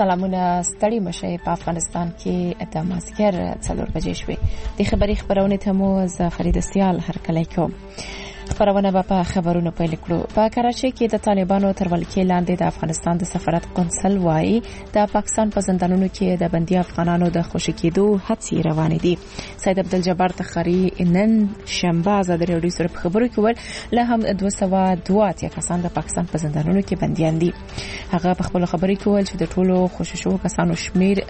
سلامونه ستړي مشه په افغانستان کې د مازیګر 4 بجې شوې د خبري خبرونه ته مو ز فرید سیال هرکلی کوم. خبرونه په خبرونو پیل کړو. په کراچۍ کې د طالبانو تر ولکې لاندې د افغانستان د سفارت قونسل وایي د پاکستان په زندانونو کې د بندي افغانانو د خوشی کېدو هڅې روانې دي. سید عبدالجبار تخری نن شنبه آزاد رادیو سره په خبرو کې ول له هم 202 کسان د پاکستان په زندانونو کې بنديان دي. هغه په خپل خبرې کې ول چې د ټولو خوشی شو کسانو شمیر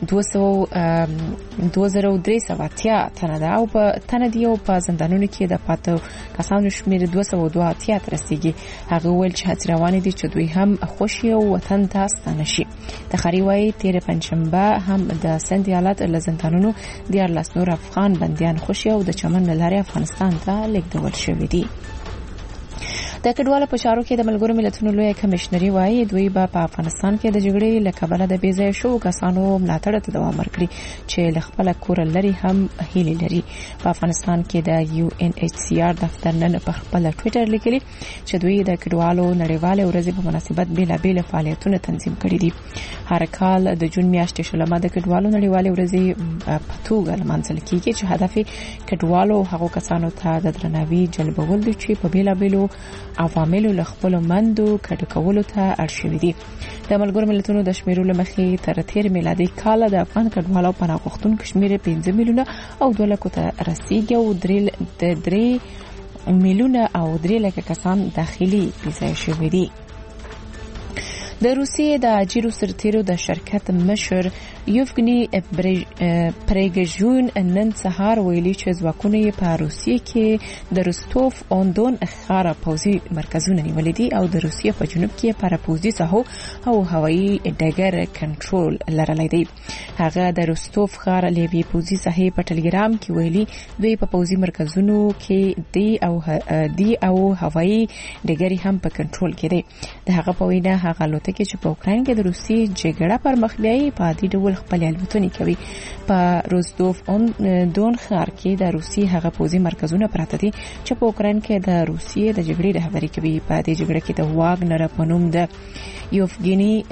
2300 تنه ده او په تنه دی او په زندانونو کې د پاتو کسانو شمیر 202 تر رسیدي. هغه ویل چې هڅې روانې دي چې دوی هم خوشي او وطن ته ستانه شي. تخری وایي تیر پنځشنبه هم د سند ایالت له زندانونو د 14 نور افغان بنديان خوشي او د چمن لارې افغانستان ته لیږدول شوي دي. د کډوالو په چارو کې د ملګرو ملتونو لوی کمشنري وایي دوی په افغانستان کې د جګړې له کبله د بیځای شو کسانو ملاتړ ته دوام ورکړي چې له خپل کور لري هم هیله لري. په افغانستان کې د UNHCR دفتر نن په خپل ټوئیټر لیکلي چې دوی د کډوالو نړیوالې ورځې په مناسبت بیلابېل فعالیتونه تنظیم کړي دي. هر کال د جون میاشتې شلمه د کډوالو نړیوالې ورځې په توګه لمانځل کیږي چې هدف کډوالو هغو کسانو ته د درناوي جلبول دي چې په بیلابېلو عواملو له خپل مندو کډ کولو ته اړ شوي دي. د ملګرو ملتونو د شمیرو لمخې تر تیر میلادي کال د افغان کډوالو پناه غوښتونکو شمیر 5 میلیونه او 2 لک ته رسیدي او 3 میلیونه او 3 لک کسان داخلي ویزا شوي دي. د روسیې د اجیرو سرتیرو د شرکت مشر یوفګنی پریګژون نن سهار ویلي چې ځواکونه یې په روسیې کې د روستوف اون دون ښار پوځي مرکزونه نیولې دي او د روسیې په جنوب کې پر پوځي ساحو او هوایي ډګر کنټرول لرلې دي. هغه د روستوف ښار لیبي پوځي ساحې په ټلګرام کې ویلي دوی په پوځي مرکزونو کې دی او هوایي ډګر هم په کنټرول کې دي. د هغه په وینا هغه لوته کې چې په اوکراین کې د روسي جګړه پر مخ بیاي په دې ډول خپل الوتنې کوي. په روستوف اون دون ښار کې د روسي هغه پوځي مرکزونه پراته دي چې په اوکراین کې د روسي د جګړې رهبري کوي. په دې جګړه کې د واګنر په نوم د یوفګنی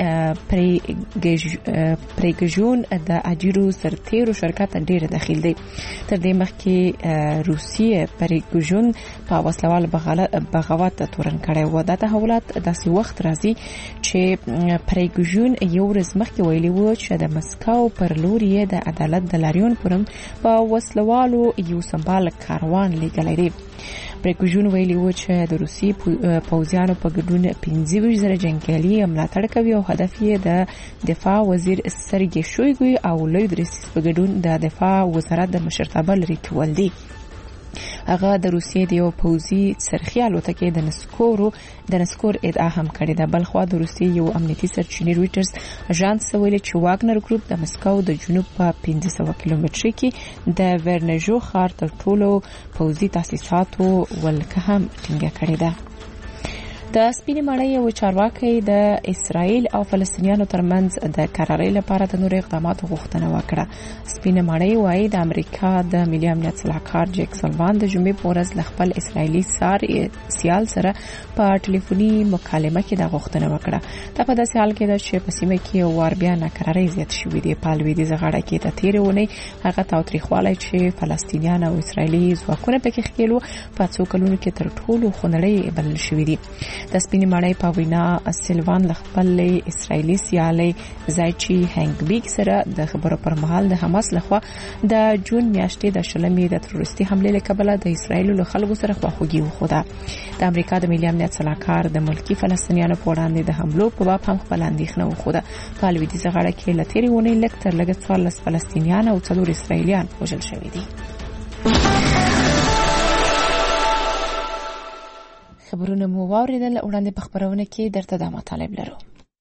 پریګژون د اجیرو سرتیرو شرکت ډېر داخل دی. تر دې مخکې روسي پریګژون په وسلوال بغاوت تورن کړی و. دا تحولات داسې وخت راځي چې پریګژون یو ورځ مخکې ویلي و چې د مسکو پر لور یې د عدالت د لاریون پرم په وسلوالو یو سمبال کاروان لګلې دی. پریګژون ویلي و چې د روسي پوځیانو په ګډون 15,000 جنگیالي ملاتړ کوي او هدف یې د دفاع وزیر سرګي شویګو او لوی درسیس په ګډون د دفاع وزارت د مشرتابه لري کول دي. هغه د روسیې د یو پوځي څرخي الوتکې د نسکور ادعا هم کړې ده. بلخوا د روسیې یو امنیتي سرچینې رويټرز اژانس ویلي چې واګنر ګروپ د مسکو د جنوب په 500 کیلومتر کې د ورنژو ښار تر ټولو پوځي تاسیساتو ولکه هم ټینګه کړې ده. د سپینې ماڼۍ یو چارواکي د اسرائیل او فلسطینیانو ترمنځ د قرارۍ لپاره د نور اقداماتو غوښتنه وکړه. سپینې ماڼۍ وايي د امریکا د ملي امنیت صلاحکار جیک سلوان د جمعې په ورځ له خپل اسرائیلي سیال سره په ټلیفوني مکالمه کې د غوښتنه وکړه. دا په داسې حال کې ده چې په سیمه کې وار بیا ناکرارۍ زیات شوې دي. په لویدیځه غاړه کې د تیرې اونۍ هغه تاوتریخوالی چې فلسطینیان او اسرائیلي ځواکونه پکې ښکېلو په څو کلونو کې تر ټولو خونړۍ بلل شوې دي. د سپینې ماڼۍ په وینا سلوان له خپل اسرائیلي سیالي زایچی هنګبیګ سره د خبرو پر مهال د حماس لخوا د جون میاشتې د شلمې د تروریستي حملې له کبله د اسرائیل له خلکو سره خواخوږي وښوده. د امریکا د ملي امنیت صلاحکار د ملکی فلسطینیانو په وړاندې د حملو په باب هم خپل اندېښنه وښوده. په لویدیځه غاړه کې له تېرې اونۍ لږ تر لږه 14 فلسطینیان او 4 اسرائیلیان وژل شوي دي. خبرونه مو واوریدل. وړاندې په خبرونه کې درته د مطالب لرو.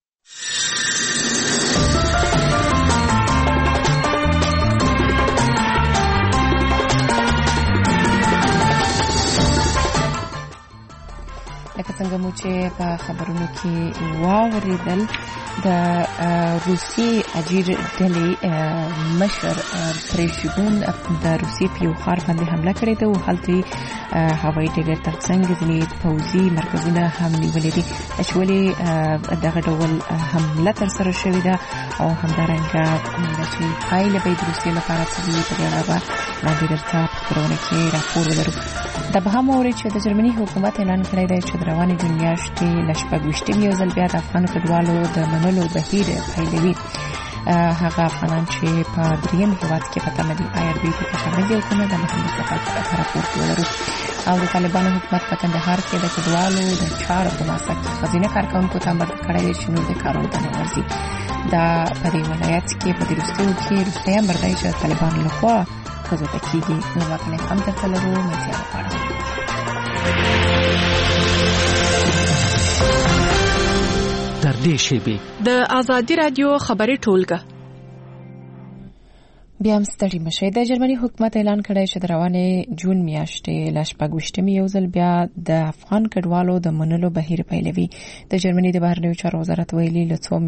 لکه څنګه مو چې په خبرونو کې واوریدل د روسي اجیر ډلې مشر پریګژون د روسي په یو ښار باندې حمله کړې ده او هلته هوایي ډګر ترڅنګ ځینې پوځي مرکزونه هم نیولې دي چې ولې دغه ډول حمله ترسره شوې ده او همدارنګه چې پایله به د روسیې لپاره څه وي په دې اړه به وړاندې درته په خپرونه کې راپور ولرو. دا به هم اورئ چې د جرمني حکومت اعلان کړی دی چې د روانې جون میاشتې له 26 یو ځل بیا د افغانو کډوالو د منلو بهیر پیلوي. هغه افغانان چې په دریم هیواد کې په تمه دي IRB کې شامل دي او کنه د محمد صفات په راپور کې ولرو. او د طالبانو حکومت په کندهار کې د کډوالو د چارو په ماسه کې خزینه کارکونکو ته امر کړی دی چې نور د کارونو ته نه ورځي. دا په دې ولایت کې په وروستیو کې روسي امر دی چې طالبانو لخوا ښځو ته کېږي. نو واقعا هم درته لرو مزیا لپاره. در دې شیبې د آزادي رادیو خبري ټولګه بیا هم ستړي مشئ. د جرمني حکومت اعلان کړی چې د روانې جون میاشتې له 26 یو ځل بیا د افغان کډوالو د منلو بهیر پیلوي. د جرمني د بهرنیو چارو وزارت ویلي له څو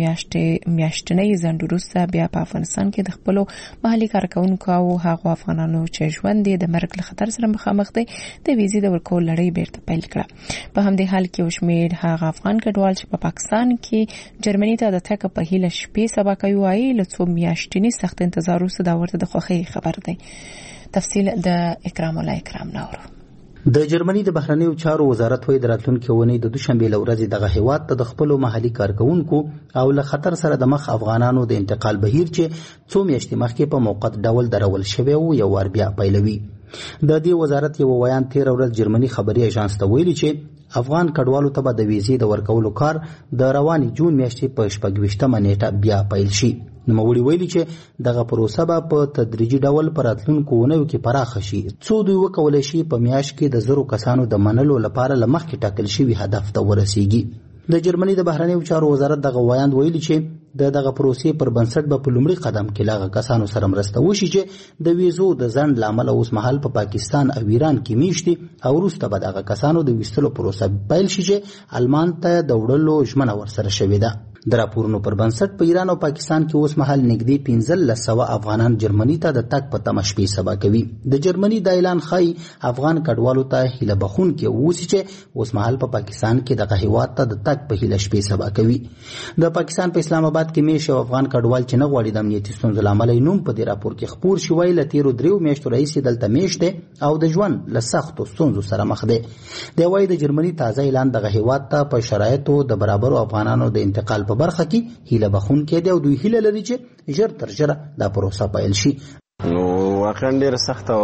میاشتنۍ ځنډ وروسته بیا په افغانستان کې د خپلو محلي کارکونکو او هغو افغانانو چې ژوند یې د مرګ له خطر سره مخامخ دی د ویزې د ورکول لړۍ بیرته پیل کړه. په همدې حال کې وشمیر هغه افغان کډوال چې په پاکستان کې جرمني ته د تګ په هیله شپې سبا کوي وايي له څو میاشتنۍ سخت انتظار وروسته ورته د خوخي خبر دی. تفصیل د اکرام الله اکرام نورو. د جرمني د بهرنیو چارو وزارت وایي د راتلونکي اونۍ د دوشنبه لورځې دغه هیواد ته د خپل محلي کارکونکو او له خطر سره د مخ افغانانو د انتقال بهیر چې څو میاشتې مخکې په موقت ډول درول شوی او یو ور بیا پیلوي. د دې وزارت یو ویان 13 ورځ جرمني خبري اژانس ته ویلي چې افغان کډوالو ته به د ویزې د ورکولو کار د روانې جون میاشتې په 26مه نیټه بیا پیل شي. نوموړي ویلي چې دغه پروسه به په تدریجي ډول په راتلونکو اونیو کې پراخه شي څو دوی وکولای شي په میاشت کې د 1000 کسانو د منلو لپاره له مخکې ټاکل شوی هدف ته ورسیږي. د جرمني د بهرنیو چارو وزارت دغه ویاند ویلي چې دغه پروسې پر بنسټ به په لومړي قدم کې لاغه کسانو سره مرسته وشي چې د ویزو د ځنډ لامل اوس مهال په پاکستان او ایران کې میشتي او وروسته به دغه کسانو د ویستلو پروسه پیل شي چې المان ته د وړلو ژمنه ورسره شوې ده. د راپورونو پر بنسټ په ایران او پاکستان کې اوس مهال نږدې 1500 افغانان جرمني ته د تګ په تمه شپې سبا کوي. د جرمني د اعلان ښایي افغان کډوالو ته هیله بخون کې اوسي چې اوس مهال په پاکستان کې دغه هیواد ته د تګ په هیله شپې سبا کوي. د پاکستان په اسلام آباد کې میشو افغان کډوال چې نه غواړي د امنیتي ستونزو لامل نوم په دې راپور کې خبر شوی ل 13 میاشتو رئیس دلته میشته او د ژوند له سختو ستونزو سره مخ دی. د وای د جرمني تازه اعلان دغه هیواد ته په شرایطو د برابرو افغانانو د انتقال په برخه کې هیله بخون کې دی او دوی هیله لري چې ژر تر ژره دا پروسه پیل شي. نو واقعا ډیر سخت او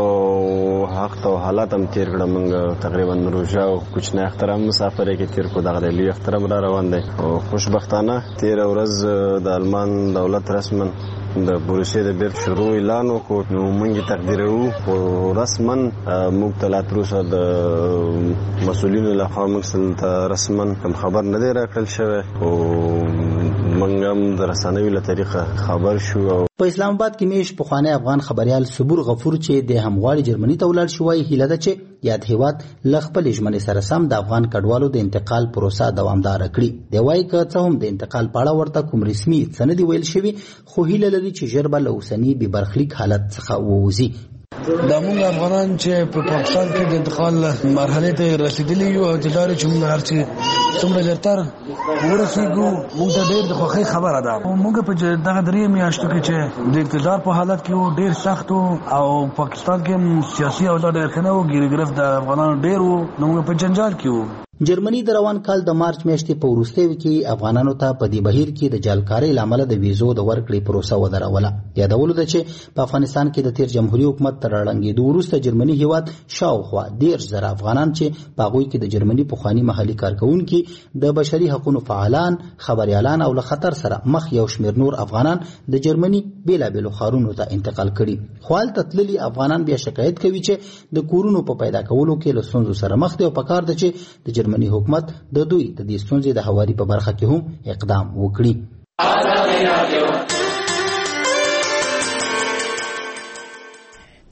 حق او حالات هم تیر کړه. موږ تقریبا روژه او کوچنی اختر هم مسافرې کې تیر کو. دغه لوی اختر هم را روان دی او خوشبختانه 13 ورځ د آلمان دولت رسما د پروسې د بیر شروع اعلان وکړ. نو موږ تقدیرو او رسما موږ تلاتروسه د مسؤلینو لخوا موږ ته رسما کوم خبر نه دی راکړل شوی او موږ هم د رسنیو له طریقه خبر شو. په اسلام آباد کې میش پخوانی افغان خبريال صبور غفور چې د همغاړي جرمني ته ولاړ شوی هیله ده چې یاد هیواد لخپل ژمنې سره سم د افغان کډوالو د انتقال پروسه دوامدار کړي. دی وايي که څه هم د انتقال په اړه ورته کوم رسمي سند ویل شوی خو هیله لري چې ژر به له اوسني بې برخلیک حالت څخه ووځي. دا موږ افغانان چې په پاکستان کې د انتقال مرحله ته رسیدلی یو او د لارې چې موږ هرڅه څومره ژر ورسېږو موږ ته ډېر د خوښۍ خبره ده. موږ په دغه درې میاشتو کې چې د انتظار په حالت کې وو ډېر سخت او پاکستان کې سیاسي اوضاع ډېر ښه نه وو. ګیرګرفت د افغانانو ډېر وو. نو موږ په جنجال کې وو. جرمني د روان کال د مارچ میاشتې په وروستیو کې افغانانو ته په دې بهیر کې د جالکارۍ لامل د ویزو د ورکړې پروسه ودروله. یادولو ده چې په افغانستان کې د تیر جمهوریت حکومت تر راړنګېدو وروسته جرمني هیواد شاوخوا 10000 افغانان چې په هغوی کې د جرمني پخواني محلي کارکونکي د بشري حقوقو فعالان خبريالان او له خطر سره مخ یو شمېر نور افغانان د جرمني بیلابېلو ښارونو ته انتقال کړي. خو هلته تللي افغانان بیا شکایت کوي چې د کورونو په پیدا کولو کې له ستونزو سره مخ دي او پکار ده چې د جرمني حکومت د دوی د دې ستونزې د هواري په برخه کې هم اقدام وکړي.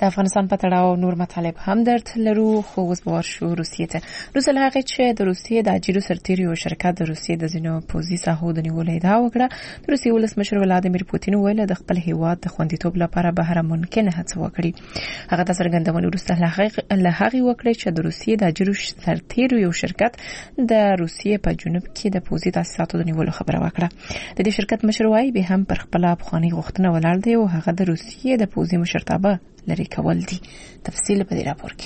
د افغانستان په تړاو نور مطالب هم درته لرو، خو اوس به ورشو روسیې ته. روسیه له هغې چې د روسیې د اجیرو سرتیرو شرکت د روسیې د ځینو پوځي ساحو د نیولو ادعا وکړه. د روسیې ولسمشر ولادیمیر پوتین وویل د خپل هیواد د خوندیتوب لپاره به هر ممکنه هڅه وکړي. هغه د څرګندونې وروسته له هغې وکړې چې د روسیې د اجیرو سرتیرو یو شرکت د روسیې په جنوب کې د پوځي تاسیساتو د نیولو خبره وکړه. د دې شرکت مشر وايي به هم پر خپل افغاني غوښتنه ولاړ دی او هغه د روسیې د پوځي مشرتابه لري کول دي. تفصیل په دې راپور کې.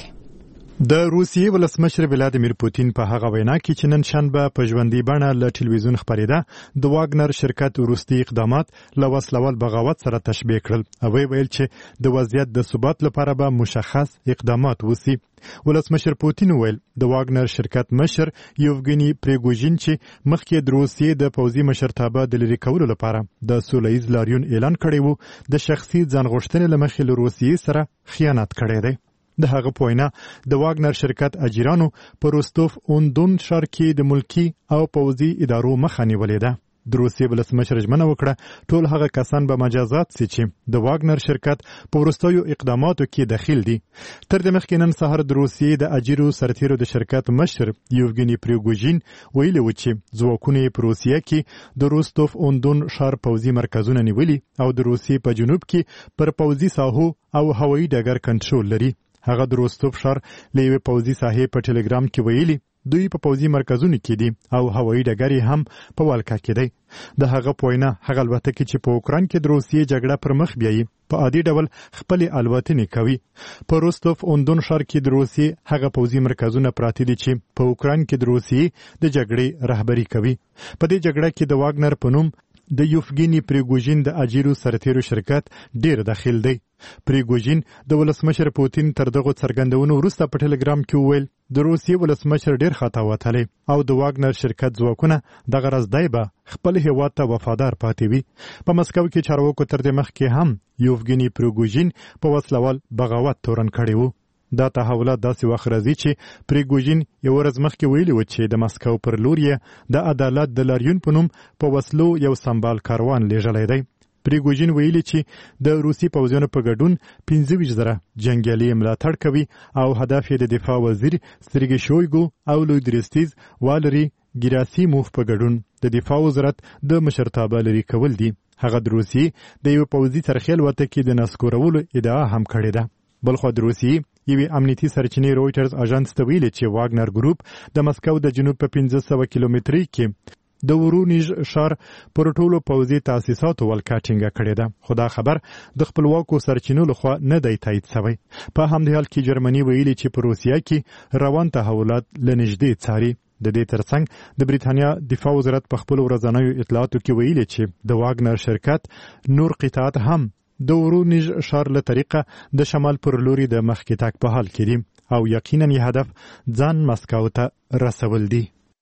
د روسیې ولسمشر ولادیمیر پوتین په هغه وینا کې چې نن شنبه په ژوندۍ بڼه له ټلویزیون خبرېده د واګنر شرکت وروستي اقدامات له وسلوال بغاوت سره تشبیه کړل او ویل چې د وضعیت د ثبات لپاره به مشخص اقدامات وسی. ولسمشر پوتین ویل د واګنر شرکت مشر یوفګنی پریګوژین چې مخکې د روسیې د پوځي مشرتابه د لرې کولو لپاره د سولهییز لاریون اعلان کړی وو د شخصي ځانغوښتنې له مخې له روسیې سره خیانت کړی دی. د هغه پوینا د واګنر شرکت اجیرانو په روستوف اون دون ښار کې د ملکی او پوځي ادارو مخه نیولې ده. د روسیې ولسمشر ژمنه وکړه ټول هغه کسان به مجازات سي چې د واګنر شرکت په وروستیو اقداماتو کې دخیل دي. تر دې مخکې نن سهار د روسیې د اجیرو سرتیرو د شرکت مشر یوفګنی پریګوژین ویلي و چې ځواکونه په روسیې کې د روستوف اون دون ښار پوځي مرکزونه نیولي او د روسیې په جنوب کې پر پوځي ساحو او هوایي ډګر کنټرول لري. هغه د روستوف ښار له یوې پوځي ساحې په ټلګرام کې ویلي دوی په پوځي مرکزونو کې دي او هوایي ډګر هم په والکا کې دی. د هغه پوینا هغه الوتکې چې په اوکران کې د روسیې جګړه پر مخ بیایي په عادي ډول خپل الوتنې کوي. په روستوف اون دون ښار کې د روسیې هغه پوځي مرکزونه پراته دي چې په اوکران کې د روسیې د جګړې رهبري کوي. په دې جګړه کې د واګنر په نوم د یوفګنی پریګوژین د اجیرو سرتیرو شرکت ډیر داخل دی. پریګوژین د ولسمشر پوتین تر دغه څرګندونو وروسته په ټلګرام کې وویل د روسیې ولسمشر ډیر خطا وتلی او د واګنر شرکت ځواکونه دغه رازدای به خپل هیواد ته وفادار پاتې وي. په مسکو کې چارواکو تر دې مخکې هم یوفګنی پریګوژین په وسلوال بغاوت تورن کړی وو. دا تحولات داسې وخت راځي چې پریګوژین یو ورځ مخکې ویلي و چې د مسکو پر لور یې د عدالت د لاریون په نوم په وسلو یو سمبال کاروان لیږلی دی. پریګوژین ویلي چې د روسي پوځیانو په ګډون 25,000 جنګیالي ملاتړ کوي او هدف یې د دفاع وزیر سرګی شویګو او لویدریستیز والری ګراسیموف په ګډون د دفاع وزارت د مشرتابه لري کول دي. هغه د روسي د یو پوځي ترخیل وتکې د نسکورولو ادعا هم کړې ده. بلخو د روسي یوې امنیتي سرچینې رویټرز اژانس ته ویلي چې واګنر ګروپ د مسکو د جنوب په 1500 کیلومترۍ کې د ورونیژ ښار پر ټولو پوځي تاسیساتو ولکه ټینګه کړې ده. خو دا خبر د خپلواکو سرچینو لخوا نه دی تایید شوی. په همدې حال کې جرمني ویلي چې په روسیه کې روان تحولات له نږدې څاري. د دې ترڅنګ د بریتانیا دفاع وزارت په خپل ورځنیو اطلاعاتو کې ویلي چې د واګنر شرکت نور قطعات هم د ورونیژ ښار له طریقه د شمال پر لوري د مخکې تګ په حال کې دي او یقینا یې هدف ځان مسکو ته رسول دي.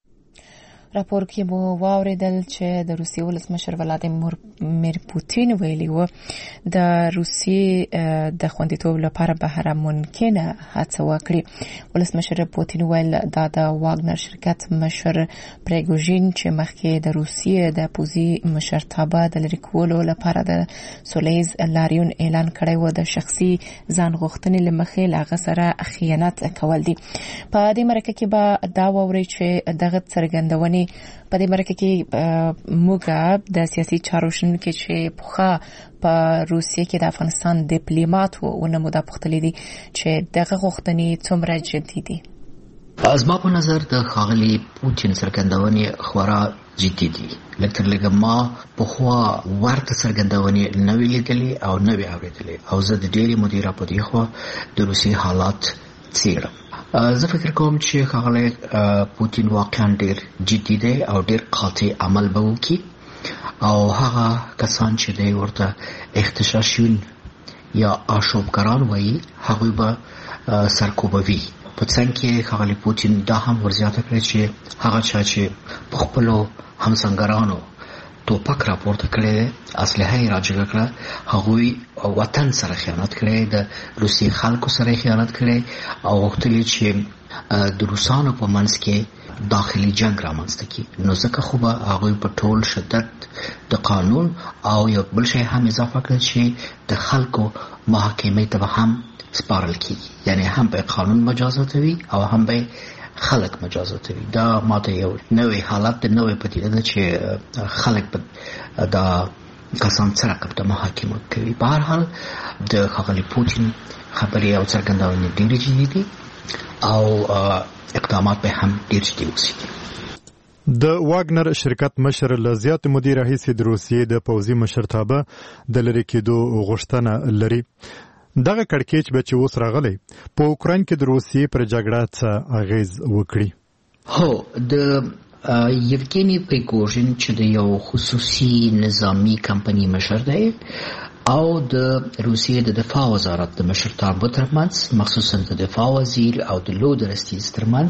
راپور کې مو واوریدل چې د روسیې ولسمشر ولادیمیر پوتین ویلي و د روسیې د خوندیتوب لپاره به هر ممکنه هڅه وکړي. ولسمشر پوتین ویل دا د واګنر شرکت مشر پریګوژین چې مخکې د روسیې د پوځي مشرتابه د لرې کولو لپاره د سولهییز لاریون اعلان کړی و د شخصي ځان غوښتنې له مخې له هغه سره خیانت کول دي. په دې مرکه کې به دا واوري چې دغه څرګندونې په دې مرکه کې موږ د سیاسي چارو شنونکو چې پوخا په روسیې کې د افغانستان ډیپلوماټ وو نو موږ پوښتلې دي چې دغه غوښتنې څومره جدي دي. از ما په نظر د خاغلی پوتین څرګندونې خورا جدي دي. لکه ما په خوا ورته څرګندونې نوې لیدلې او نوې اورېدلې او زه د ډېری مدیره په دی خوا د روسي حالات څیړم. زه فکر کوم چې خاغلی پوتین واقعا ډېر جدي دی او ډېر قاطع عمل به وکړي او هغه کسان چې دی ورته اختشاشیون یا آشوبګران وایي هغوی به سرکوبوي. په څنګ کې خاغلی پوتین دا هم ورزیاته کړی چې هغه چا چې په خپلو همسنګرانو توپک راپورته کړی دی، اسلحه یې راجګه کړه، هغوی وطن سره خیانت کړی، د روسي خلکو سره خیانت کړی او غوښتل چې د روسانو په منځ کې داخلي جنگ رامنځته کړي. نو ځکه خو به هغوی په ټول شدت د قانون او یو بل شی هم اضافه کړ چې د خلکو محاکمې ته به هم سپارل کیږي، یعنی هم به قانون مجازات وي او هم به خلک مجازات وي. دا ماته یو نوې حالت د نوې پدیده ده چې خلک دا کسان څرګند د محاکمه کوي. په هر حال د ښاغلي پوتین خبرې او څرګندونې ډېرې جدي دي او اقدامات به هم ډېر جدي اوسي. د واګنر شرکت مشر له زیات مدیر هیڅ د روسیې د پوځي مشرتابه د لری کېدو غوښتنه لري. دغه کړکېچ به چې اوس راغلی په اوکراین کې د روسیې پر جګړه څه اغیز وکړي؟ هو، د یوګینی پریګوژین چې د یو خصوصي نظامی کمپنی مشر دی او د روسیې د دفاع وزارت د مشرتابه ترمنځ، مخصوصا د دفاع وزیر او د لو درستیز ترمنځ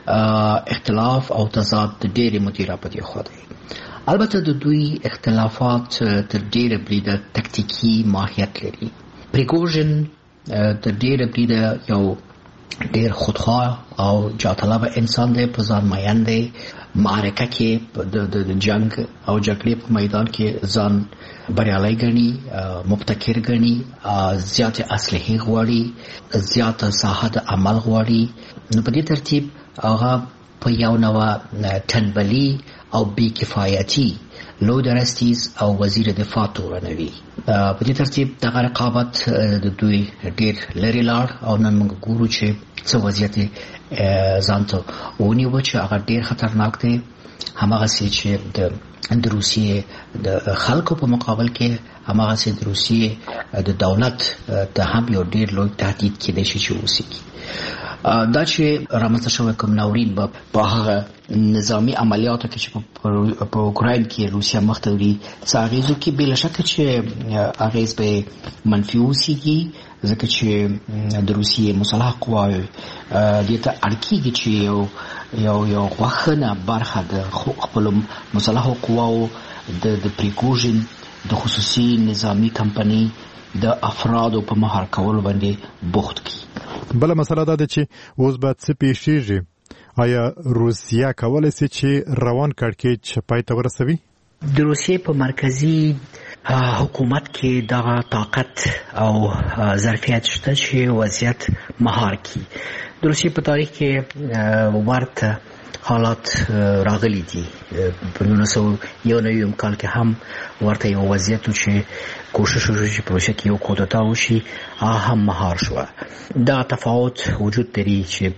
اختلاف او تضاد د ډېرې مدیره په دی خو دی. البته د دوی اختلافات تر ډېره بریده تکتیکی ماهیت لري. پریګوژین تر ډېره بریده یو ډېر خودخواه او جاطلبه انسان دی، په ځان مین دی، معرکه کې د جنگ او جګړې په میدان کې ځان بریالی ګڼي، مبتکر ګڼي، زیات اسلحې غواړي، زیات ساحه د عمل غواړي. نو په دې ترتیب هغه په یو نوع تنبلي او بې کفایتي لو درستیز او وزیر دفاع تورنوي. په دې ترتیب دغه رقابت د دوی ډېر لرې لاړ او نن موږ ګورو چې څه وضعیت ځان ته ونیو چې هغه ډېر خطرناک دی. هماغسې چې د روسیې د خلکو په مقابل کې هماغسې د روسیې د دولت ته هم یو ډېر لوی تهدید کېدای شي چې وسیږي. دا چې رامنځته شوی کوم ناورین به په هغه نظامی عملیاتو کې چې په اوکراین کې روسیه مخ ته وړي څه اغېز وکړي، بې له شکه چې اغېز به منفي وسیږي، ځکه چې د روسیې مسلح قواوې دې ته اړ کېږي چې یو غوښنه برخه د خپلو مسلحو قواو د پریګوژین د خصوصي نظامی کمپنی د افرادو په مهار کولو باندې بوخت کړي. بله مسله دا ده چې اوس به څه پیښیږي؟ آیا روسیه کولی شي چې روان کړکېچ پای ته ورسوي؟ د روسیې په مرکزي حکومت کې دغه طاقت او ظرفیت شته چې وضعیت مهار کړي. د روسیې په تاریخ کې ورته حالات راغلي دي. په 1991 کال کې هم ورته یو وضعیت و چې کوشش وشو چې په روسیه کې یو کودتا وشي، هغه هم مهار شوه. دا تفاوت وجود لري چې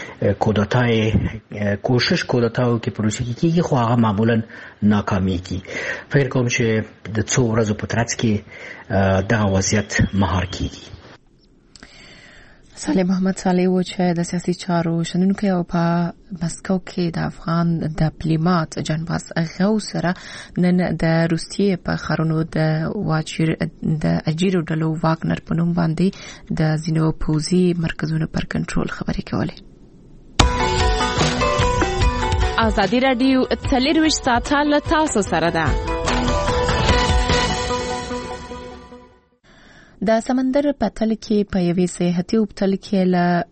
کوشش کودتا کې په روسیه کې کېږي خو هغه معمولا ناکامیږي. فکر کوم چې د څو ورځو په ترڅ کې دغه وضعیت مهار کېږي. صالح محمد صالح و چې د سیاسي چارو شنونکی او په مسکو کې د افغان ډیپلوماټ جانباز غوث سره نن د روسیې په ښارونو د اجیرو ډلو واګنر په نوم باندې د ځینو پوځي مرکزونو پر کنټرول خبرې کولې. ازادي راډیو 24 ساعته له تاسو سره ده. د سمندر په تل کې په یوې سیاحتي اوبتل کې له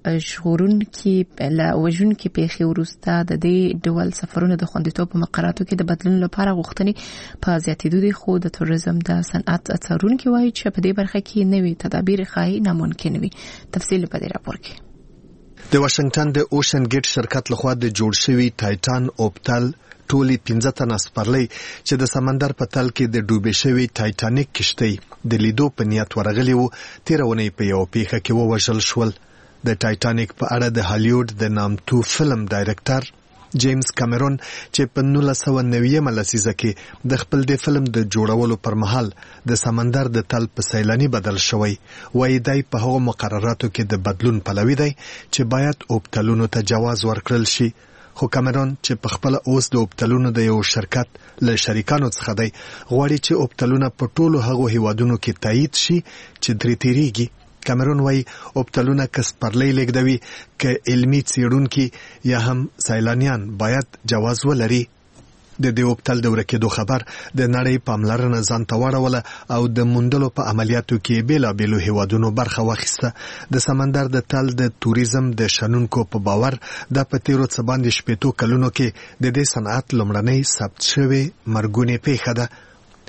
وژونکي پیښې وروسته د دې ډول سفرونو د خوندیتوب په مقرراتو کې د بدلون لپاره غوښتنې په زیاتېدو دي، خو د توریزم د صنعت څارونکي وایي چې په دې برخه کې نوي تدابیر ښایي ناممکن وي. تفصیل په دې راپور کې. د واشنگټن د اوشن ګیټ شرکت لخوا د جوړ شوی ټایټان اوبتل ټولي 15 تنه سپرلۍ چې د سمندر په تل کې د ډوبې شوی ټایټانیک کشتۍ د لیدو په نیت ورغلي وو، تېره اونۍ په یو پیښه کې ووژل شول. د ټایټانیک په اړه د هالیوډ د نامتو فلم ډایرکټر جیمز کامرون چې په 1990 لسیزه کې د خپل د فلم د جوړولو پر مهال د سمندر د تل په سیلانی بدل شوی، وایي دی په هغو مقرراتو کې د بدلون پلوي دی چې باید اوبتلونو ته جواز ورکړل شي. خو کامرون چې په خپل اوس د اوبتلونو د یو شرکت له شریکانو څخه دی، غواړي چې اوبتلونه په ټولو هغو هیوادونو کې تایید شي چې درې تیریږي. کامرون وایي اوبتلونه که سپرلۍ لیږدوي که علمي څېړونکي یا هم سیلانیان باید جواز ولري. د دې اوبتل د ورکېدو خبر د نړۍ پاملرنه ځان ته واړوله او د موندلو په عملیاتو کې بېلابېلو هیوادونو برخه واخیسته. د سمندر د تل د توریزم د شنونکو په باور دا په تیرو څه باندې 80 کلونو کې د دې صنعت لومړنۍ ثبت شوې مرګونې پیښه ده.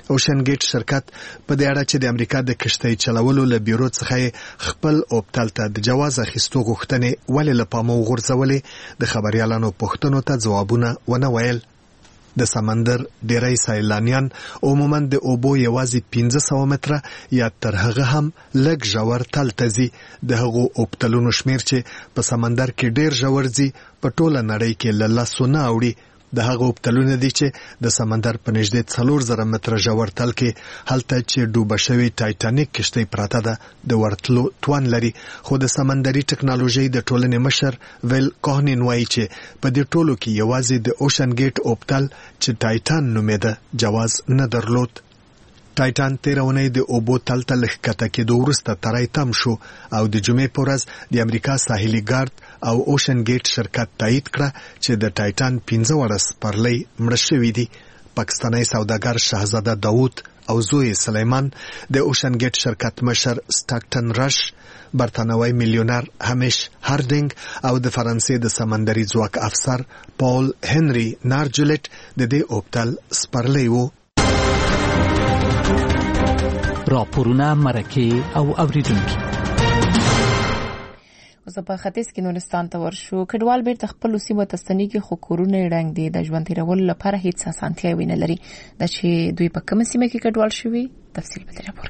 اوشن ګیټ شرکت په دې اړه چې د امریکا د کشتۍ چلولو له بیورو څخه خپل اوبتل ته د جواز اخیستو غوښتنې ولې له پامه وغورځولې د خبريالانو پوښتنو ته ځوابونه ونه ویل. د سمندر ډیری سیلانیان عموما د اوبو یوازې 1500 متره یا تر هغه هم لږ ژور تل ته ځي. د هغو اوبتلونو شمیر چې په سمندر کې ډیر ژور ځي په ټوله نړۍ کې له لسو نه اوړي. د هغه اوبتلونه دي چې د سمندر په نږدې 4000 متره ژور تل کې هلته چې ډوبه شوی ټایټانیک کشتۍ پراته ده د ورتلو توان لري. خو د سمندري ټکنالوژي د ټولنې مشر ویل کوهنین وایي چې په دې ټولو کې یوازې د اوشن ګیټ اوبتل چې ټایټان نومېده جواز نه درلود. ټایټان تیرونی د اوبو تل ته لښکته کېدو وروسته تری تم شو او د جمعې په ورځ د امریکا ساحلي ګارد او اوشن ګیټ شرکت تایید کړه چې د ټایټان 15 وړه سپرلۍ مړه شوي دي. پاکستاني سوداګر شهزاده داوود او زوی سلیمان د اوشن ګیټ شرکت مشر سټاکټن رش، برتانوي میلیونر همیش هاردینګ او د فرانسې د سمندري ځواک افسر پاول هنري نارجلټ د دې اوبتل سپرلۍ وو. راپورونه مرکه او اوریدونکو. اوس په ختیځ کې نورستان ته ورشو. کډوال بیرته خپل سیمه ته ستنېږي خو کورونه ړنګ دي. د ژوند تیرولو لپاره هیڅ اسانتیا نه لري. د چې دوی په کومه سیمه کې کډوال شوي تفصیل به راپور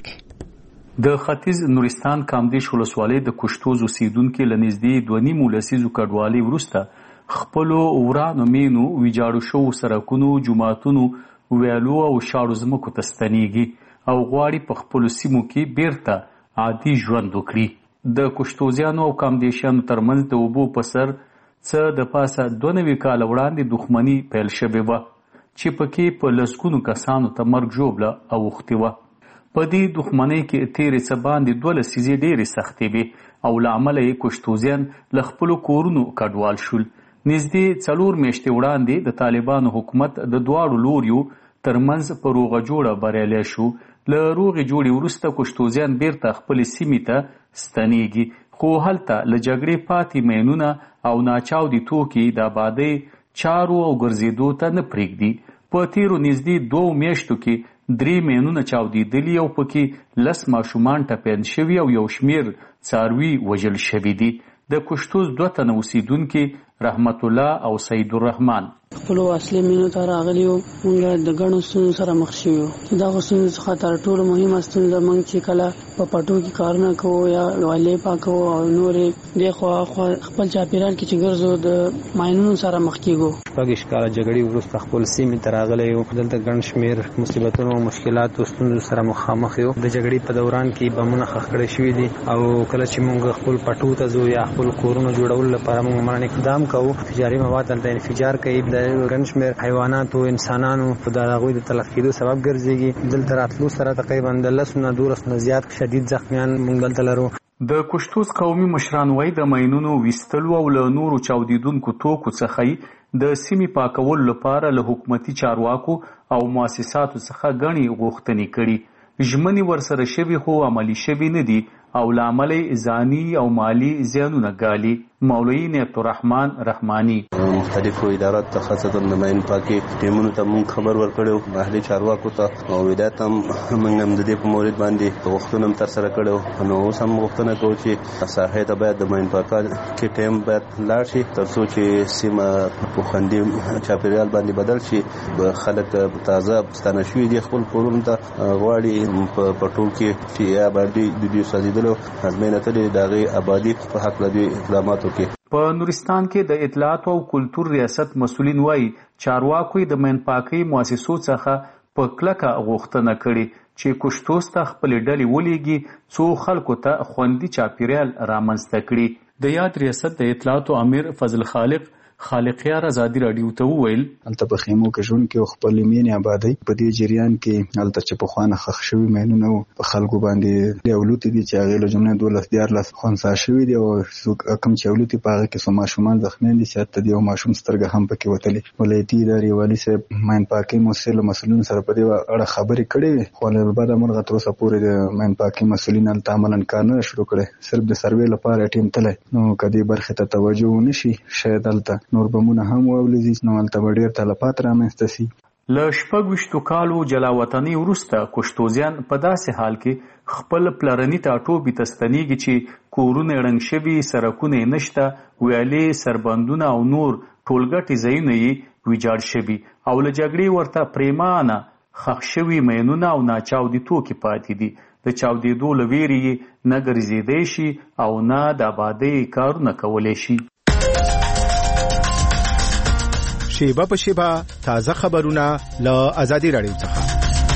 کې. د ختیځ نورستان کامدیش ولسوالۍ د کوشتوز اوسیدونکو لنږدې 2.5 لسیزو کډوالۍ وروسته خپل ورانو مینو ویجاړو شو سرکونو، جماعتونو، ویالو او شاړو زمکو ته ستنېږي او غواړي په خپل سیمو کې بیرته عادي ژوند وکړي. د کوشتوزیانو او کامدیشانو ترمنځ د اوبو په سر څه د پاسه 92 کال وړاندې دښمني پیل شوې وه چې پکې په لسګونو کسانو ته مرګ ژوبله اوښتې وه. په دې دښمنۍ کې تیرې څه باندې 2 لسیزې ډېرې سختې وې او له امله یې کوشتوزیان له خپلو کورونو کډوال شول. نږدې 4 میاشتې وړاندې د طالبانو حکومت د دواړو لوریو ترمنځ په روغه جوړه بریالی شو. له روغې جوړې وروسته کوشتوزیان بیرته خپلې سیمې ته ستنېږي خو هلته له جګړې پاتې مینونه او ناچاودي توکي د آبادۍ چارو او ګرځېدو ته نه پرېږدي. په تیرو نږدې 2 میاشتو کې 3 مینونه چاودېدلي او پکې 10 ماشومان ټپیان شوي او یو شمېر څاروي وژل شوي دي. د کوشتوز 2 تنه اوسیدونکي رحمت الله او سید الرحمن خپلو اصلي مینو ته راغلي وو. موږ د ګڼو ستونزو سره مخ شوي وو. دغو ستونزو څخه تر ټولو مهمه ستونزه موږ چې کله په پټو کې کارونه کوو یا والې پاکوو او نورې دېخوا خپل چاپېریال کې چې ګرځو د ماینونو سره مخ کېږو. 6 کاله جګړې وروسته خپل سیمې ته راغلی یو. دلته ګڼ شمېر مصیبتونو او مشکلاتو ستونزو سره مخامخ یو. د جګړې په دوران کې بمونه ښخ کړي شوي دي او کله چې موږ خپل پټو ته ځو یا خپل کورونو جوړولو لپاره موږ عملاً اقدام کوو. تجاري مواد دلته انفجار کوي. د ګڼ شمېر حیواناتو انسانانو د هغوی د تلف کېدو سبب ګرځېږي. دلته راتلو سره تقریبا د 10 نه 12 نه زیات شدید زخمیان موږ دلته لرو. د کوشتوز قومي مشران وایي د ماینونو ویستلو او له نورو چاودېدونکو توکو څخه د سیمې پاکولو لپاره له حکومتي چارواکو او مؤسساتو څخه ګڼې غوښتنې کړي. ژمنې ورسره شوي خو عملي شوي نه دي او له امله ځاني او مالي زیانونه ګالي. مولوي نیت الرحمن رحماني مختلفو ادارات ته خاصه د ماین پاکي ټیمونو ته موږ خبر ورکړو، محلي چارواکو ته او ولایت هم موږ هم د دې په مورید باندې وختونه هم تر سره کړو. نو اوس هم غوښتنه کوو چې ساحې ته باید د ماین پاکا کې ټیم باید لاړ شي تر څو چې سیمه په خوندي چاپیریال باندې بدل شي. خلک تازه ستانه شوي دي خپل کورونو ته غواړي په پټو کې چې یا باندې د دې سازیدلو ازمینه ته د هغې آبادي په حق لدی اقداماتو کې. په نورستان کې د اطلاعات او کلتور ریاست مسؤلین وایي چارواکو د مین پاکۍ مؤسسو څخه په کلکه غوښتنه کړې چې کوشتوز ته خپلې ډلې ولېږي څو خلکو ته خوندي چاپیریال رامنځته کړي. د یاد ریاست د اطلاعاتو امیر فضل خالقیار ازادي راډیو ته وویل هلته په خیمو کې ژوند کې خپل مینې آبادی په دې جریان کې هلته چې په خوانه خښ شوي مینونه په خلکو باندې ډولوتې دي چې هغې له جملې 12 خونسا شوي دي او کوم چې اولوتې په هغه کې څو ماشومان زخمیان دي چې حتی د یو ماشوم سترګه هم پکې وتلې. ولایتي ادارې والي صاحب ماین پاکۍ مؤسسې له مسؤلینو سره په دې اړه خبرې کړې وې خو له بعده مرغه تر اوسه پورې د ماین پاکۍ مسؤلین هلته عملاً کار نه شروع کړی. صرف د سروې لپاره ټیم تللی نو که دې برخې ته توجه ونه شي شاید هلته نور بمونه هم واولېږي نو هلته به ډېر تلفات رامنځته شي. له 26 کالو جلاوطنۍ وروسته کشتوزیان په داسې حال کې خپل پلرني ټاټوبي ته ستنېږي چې کورونه ړنګ شوي، سړکونه یې نشته، ویالې، سربندونه او نور ټولګټې ځایونه یې ویجاړ شوي او له جګړې ورته پریمانه ښخ شوي مینونه او ناچاودي توکي پاتې دي. د چاودېدو له ویرې یې نه ګرځېدی شي او نه د آبادۍ کارونه کولی شي. شیبه په شیبه تازه خبرونه له ازادي راډیو څخه.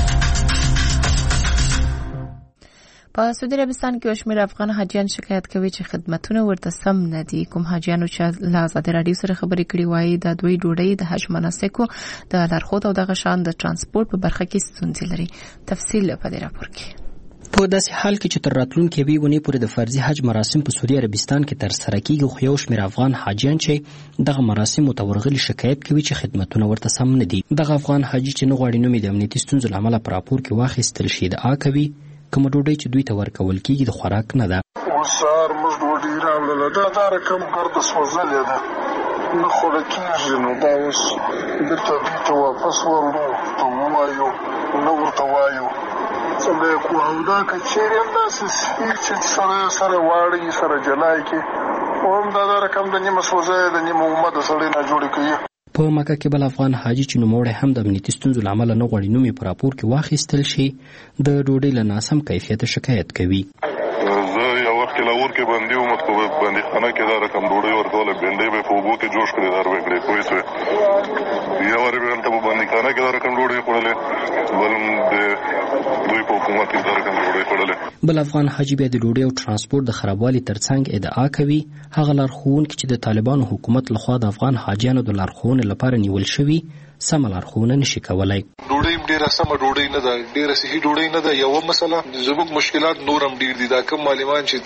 په سعودي عربستان کې شمېر افغان حاجیان شکایت کوي چې خدمتونه ورته سم نه دي. کوم حاجیانو چې له ازادي راډیو سره خبرې کړې وایي د دوی ډوډۍ، د حج مناسکو، د لارښود او دغه شان د ترانسپورت په برخه کې ستونزې لري. تفصیل په دې راپور کې. په داسې حال کې چې تر راتلونکي یوې اونۍ پورې د فرضي حج مراسم په سعودي عربستان کې ترسره کیږي، خو یو شمېر افغان حاجیان چې دغه مراسمو ته ورغلي شکایت کوي چې خدمتونه ورته سم نه دي. دغه افغان حاجي چې نه غواړي نوم یې د امنیتي ستونزو له امله په راپور کې واخیستل شي ادعا کوي کومه ډوډۍ چې دوی ته ورکول کیږي د خوراک نه ده. سهار موږ ډوډۍ راوړله، دا رقم ګرده سوځلې ده، نه خوړه کېږي. نو دا اوس بېرته دوی ته واپس ورلو ته ووایو، نه ورته وایو څنګه یې کوو. او دا که چېرې همداسې سپي چې سړی سره واړي، سره جلای کړي، خو هم دا رقم د نیمه سوځی د نیمه اومه د سړی ناجوړې کوي. په مکه کې بل افغان حاجي چې نوموړی هم د امنیتي ستونزو له امله نه غواړي نوم یې په راپور کې واخیستل شي، د ډوډۍ له ناسم کیفیته شکایت کوي. زه یو وخت کې لاهور کې بندي وم، په بندیخانه کې دا رقم ډوډۍ ورکوله، بنډۍ به په اوبو کې جوش کړې دار به کړې، پوه شوې. یو وارې به هلته په بندیخانه کې دا رقم ډوډۍ خوړلې، بل د دوی په حکومت کې دا رقم ډوډۍ خوړلې. بل افغان حاجي بیا د ډوډۍ او ترانسپورت د خرابوالي ترڅنګ ادعا کوي هغه لارښوونکي چې د طالبانو حکومت لخوا د افغان حاجیانو د لارښوونې لپاره نیول شوي سمه لارښوونه نشي کولی. ډوډۍ ډېره سمه ډوډۍ نه ده، ډېره صحي ډوډۍ نه ده. یوه مسله زموږ مشکلات نور هم ډېر دي. دا کوم معلمان چې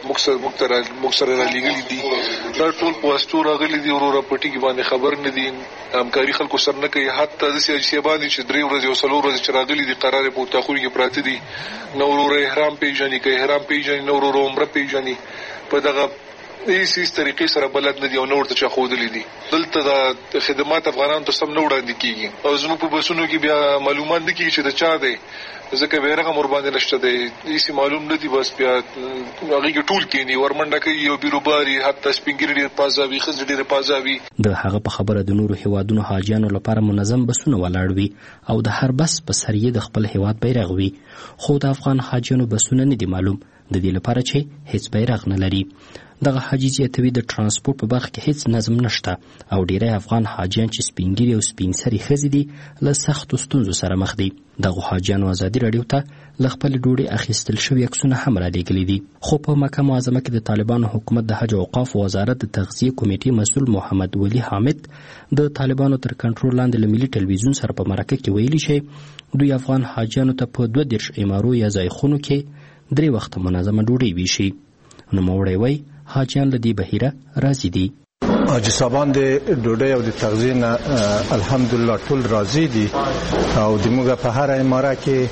موږ سره رالیږلي دي دا ټول په واسطو راغلي دي، وروره په ټکي باندې خبر نه دي، همکاري خلکو سره نه کوي. حتی داسې اجسیابان دي چې 3 ورځې او 4 ورځې چې راغلي دي قرار یې په اتاقونو کې پراته دي، نه وروره احرام پیژني، که احرام پیژني نه وروره عمره پیژني، په دغه هیڅ طریقې سره بلد نه دي او نه ورته چا ښودلي دي. دلته د خدمات افغانانو ته سم نه وړاندې کېږي او زموږ په بسونو کې بیا معلومات نه کېږي چې د چا دی، ځکه بیرغ هم ورباندې نشته دی، هیڅ معلوم نه دي. بس بیا هغې کې ټول کېني، ورمنډه کوي او بیروباري، حتی سپین ږیري ډېر پازاوي، ښځې ډېرې پازاوي. د هغه په خبره د نورو هیوادونو حاجیانو لپاره منظم بسونه ولاړ وي او د هر بس په سر یې د خپل هیواد بیرغ وي، خو د افغان حاجیانو بسونه نه دي معلوم، د دې لپاره چې هیڅ بیرغ نه لري. دغه حاجي زیاتوي د ترانسپورت په برخه کې هیڅ نظم نشته او ډیری افغان حاجیان چې سپین ږیري او سپین سرې ښځې دي له سختو ستونزو سره مخ دي. دغه حاجیانو ازادي راډیو ته له خپلې ډوډۍ اخیستل شوي عکسونه هم رالیږلي دي. خو په مکه معظمه کې د طالبانو حکومت د حج او اوقافو وزارت د تغذیې کمیټې مسؤل محمد ولی حامد د طالبانو تر کنټرول لاندې له ملي ټلویزیون سره په مرکه کې ویلي چې دوی افغان حاجیانو ته په 32 امارو یا ځایخونو کې 3 وخته منظمه ډوډۍ ویشي. نوموړی وایي حاجیان له دې بهیره راضي دي. حاجي صاحبان د ډوډۍ او د تغذیې نه الحمدلله ټول راضي دي او د موږ په هر اماره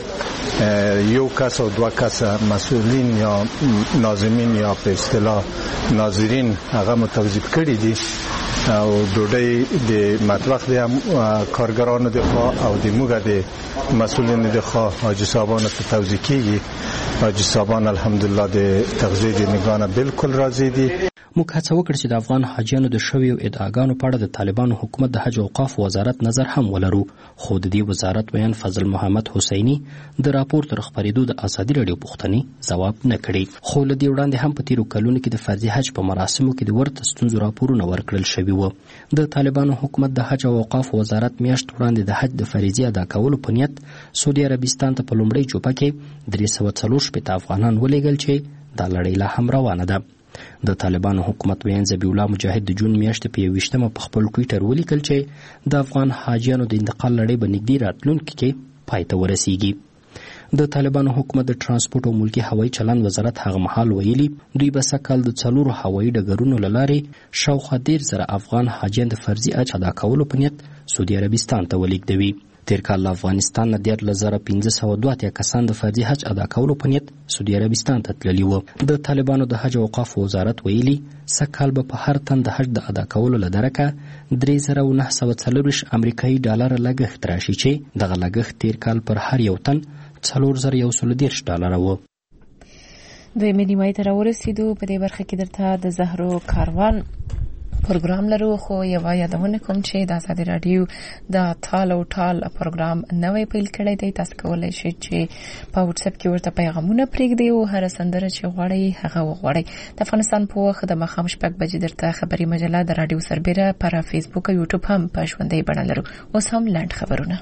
کې 1 کس او 2 کس مسؤلین یا ناظمین یا په اصطلاح ناظرین هغه متوظیف کړي دي او ډوډۍ د مطبخ د کارګرانو د خوا او د موږ د مسؤلینو د خوا حاجي صاحبانو ته توزیع کیږي. حاجي صاحبان الحمدلله د تغذیې د نگاه بالکل راضي دي. موږ هڅه وکړه چې د افغان حاجیانو د شویو ادعاګانو په اړه د طالبانو حکومت د حج او اوقاف وزارت نظر هم ولرو، خو د دې وزارت ویان فضل محمد حسینی د راپور تر خپرېدو د ازادي راډیو پوښتنې ځواب نه کړي. خو له دې وړاندې هم په تیرو کلونو کې د فرضي حج په مراسمو کې د ورته ستونزو راپورونه ورکړل شوي وو. د طالبانو حکومت د حج او اوقاف وزارت میاشت وړاندې د حج د فریضې ادا کولو په نیت سعودي عربستان ته په لومړۍ جوپه کې 340 افغانان ولېږل چې دا لړۍ لا هم روانه ده. د طالبانو حکومت ویان ذبیح الله مجاهد د جون میاشتې په 21 په خپل ټویټر ولیکل چې د افغان حاجیانو د انتقال لړۍ به نږدې راتلونکي کې پای ته ورسیږي. د طالبانو حکومت د ترانسپورت او ملکي هوایي چلند وزارت هغه مهال ویلي دوی به سږکال د 4 هوایي ډګرونو له لارې شاوخوا 10,000 افغان حاجیان د فرضي حج ادا کولو په نیت سعودي عربستان ته ولېږدوي. تیر کال له افغانستان نه 14502 کسان د فرضي حج ادا کولو په نیت سعودي عربستان ته تللي وو. د طالبانو د حج او اوقاف وزارت ویلي سږ کال به په هر تن د حج د ادا کولو له درکه 3940 امریکایي ډالر لګښت راشي چې دغه لګښت تیر کال پر هر یو تن 4110 ډالر وو. دوی نیمایي ته راورسېدو. په دې برخه کې درته د زهرو کاروان پروګرام لرو، خو یو یادونه کوم چې د ازادي رادیو د ټال او ټال پروګرام نوې پیل کړی دی. تاسو کولای شئ چې په واتس اپ کې ورته پیغامونه پرېږدئ او هر سندره چې غواړئ هغه وغواړئ. د افغانستان په وخت د ماښام 6 بجې درته خبري مجله د رادیو سربېره پر فیسبوک او یوټیوب هم په ژوندۍ بڼه لرو. اوس هم لنډ خبرونه.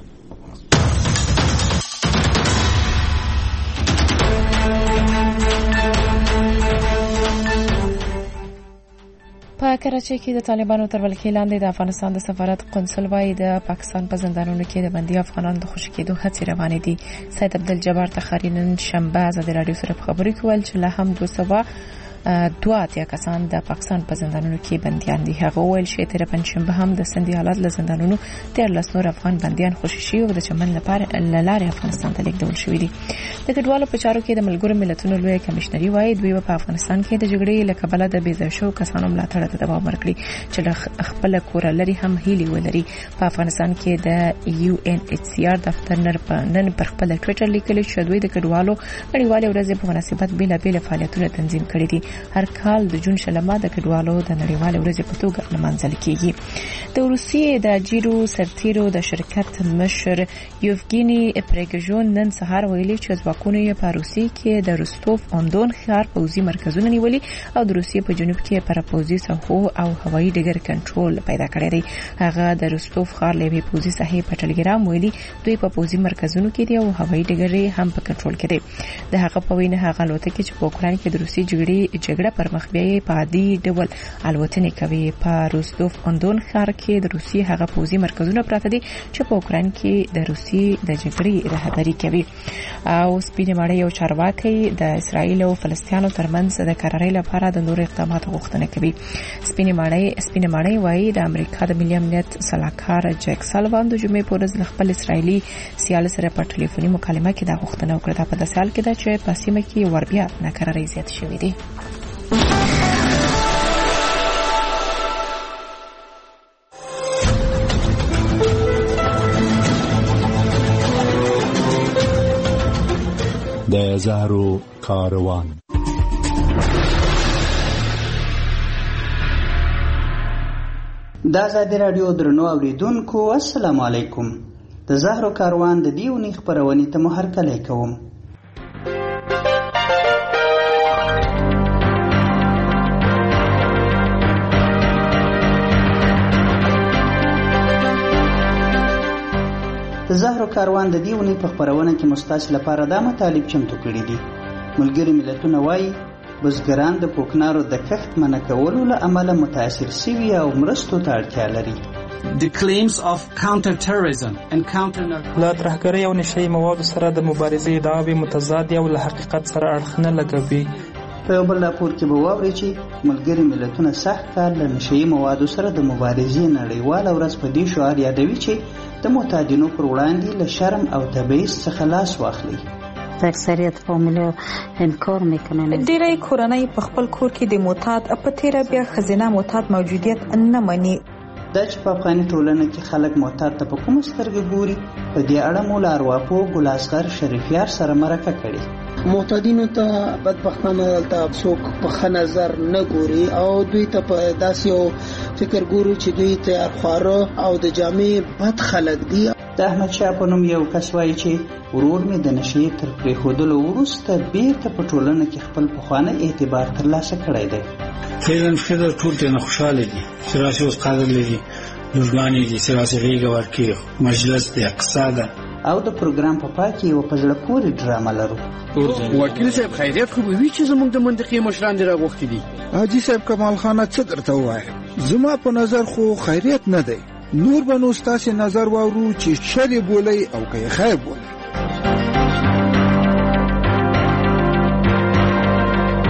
په کراچۍ کې د طالبانو تر ولکې لاندې د افغانستان د سفارت قونسل وايي د پاکستان په زندانونو کې د بندي افغانانو د خوشي کېدو هڅې روانې دي. سید عبدالجبار تخاري نن شنبه ازادي رادیو سره په خبرو کې ویل چې لا هم 202 کسان د پاکستان په زندانونو کې بنديان دي. هغه ویل چې تر پنځشنبه هم د سندي حالات له زندانونو 13 نور افغان بنديان خوشي شي او د چمن لپاره لارې افغانستان ته لیږدول شوې دي. د کډوالو په چارو کې د ملګرو ملتونو لوی کمشنري وايي دوی په افغانستان کې د جګړې له کبله د بېځای شو کسانو ملاتړ ته دوام ورکړي چې خپل کور لري هم هیلي ولري. په افغانستان کې د UNHCR دفتر نن پر خپل ټویټر لیکلي چې دوی د کډوالو نړیوالې ورځې په مناسبت بیلابېل فعالیتونه تنظیم کړي دي. هر کال د جون شلمه د کډوالو د نړیوالې ورځې په توګه لمانځل کیږي. د روسیې د جیرو سرتیرو د شرکت مشر یوفګینی پریګژون نن سهار ویلي چې ځواکونه یې په روسیې کې د روستوف اندون ښار پوځي مرکزونه نیولي او د روسیې په جنوب کې پر پوځي ساحو او هوایي ډګر کنټرول پیدا کړی دی. هغه د روستوف ښار لوي پوځي ساحې په ټلګرام ویلي دوی په پوځي مرکزونو کې دي او هوایي ډګر هم په کنټرول کې دی. د هغه په وینا هغه الوتکې چې په اوکران کې د روسي جګړه پر مخ بیاي په عادي ډول الوتنې کوي. په روستوف اندون ښار کې د روسي هغه پوځي مرکزونه پراته دي چې په اوکران کې د روسي د جګړې رهبري کوي. او سپینې ماڼۍ یو چارواکي د اسرایل او فلسطینو ترمنځ د قرارۍ لپاره د نور اقداماتو غوښتنه کوي. سپینې ماڼۍ وایي د امریکا د ملي امنیت سلاکار جیک سالوان د جمعې په ورځ خپل اسرایلی سیال سره په ټلیفوني مکالمه کې دا غوښتنه وکړه. دا په داسې حال کې ده چې په سیمه کې وربیا ناکرارۍ زیات شوې دي. د زهرو کاروان. د ازادي رادیو درنو اوریدونکو السلام علیکم. د زهرو کاروان د دیونی خبرونې ته محرکلی کوم. د زهرو کاروان د دیونی په خبرونه کې مستاسل لپاره د مطالب چمتو کړي دي. ملګری ملتونه وايي بزګران د کوکنارو د کښت منع کولو له امله متاثر شوي او مرستو ته اړتیا لري. The claims of counter-terrorism and counter-narcotics لا ترهګرۍ او نشهیي موادو سره د مبارزې ادعاوې متضادې او له حقیقت سره اړخ نه لګوي. په یو بل راپور کې به واورئ چې ملګري ملتونه سخت کار له نشهیي موادو سره د مبارزې نړیواله ورځ په دې شعار یادوي چې د معتادینو پر وړاندې له شرم او تبعیض څخه لاس واخلي. اکثریت فامیل انکار میکنن. ډیری کورنۍ په خپل کور کې د معتاد په تیره بیا خزینه معتاد موجودیت نه مني. دا چې په افغاني ټولنه کې خلک معتاد ته په کوم سترګه ګوري په دې اړه مو له ارواپوه ګل اصغر شریفیار سره مرکه کړې. معتادینو ته بدبختانه دلته څوک په ښه نظر نه ګوري او دوی ته په داسې یو فکر ګوري چې دوی تیارخواره او د جامې بد خلک دي. د احمد شاه په نوم یو کس وایي چې ورور مې د نشې تر پرېښودلو وروسته بیرته په ټولنه کې خپل پخوانی اعتبار ترلاسه کړی دی. فعلا ښځه ټول ترېنه خوشحاله دي چې راسې اوس قدر لري، لورګانې دي چې راسې غېږه ورکړي، مجلس دی، قصه ده. او د پروګرام په پای کې یو په زړه پورې ډرامه لرو. وکیل صاحب خیریت خو به وي چې زموږ د منطقې مشران دې راغوښتي دي. حاجي صاحب کمال خانه څه درته ووایم؟ زما په نظر خو خیریت نه دی. نور به نو ستاسې نظر واورو چې شر یې بولئ او که یې خیر بولئ.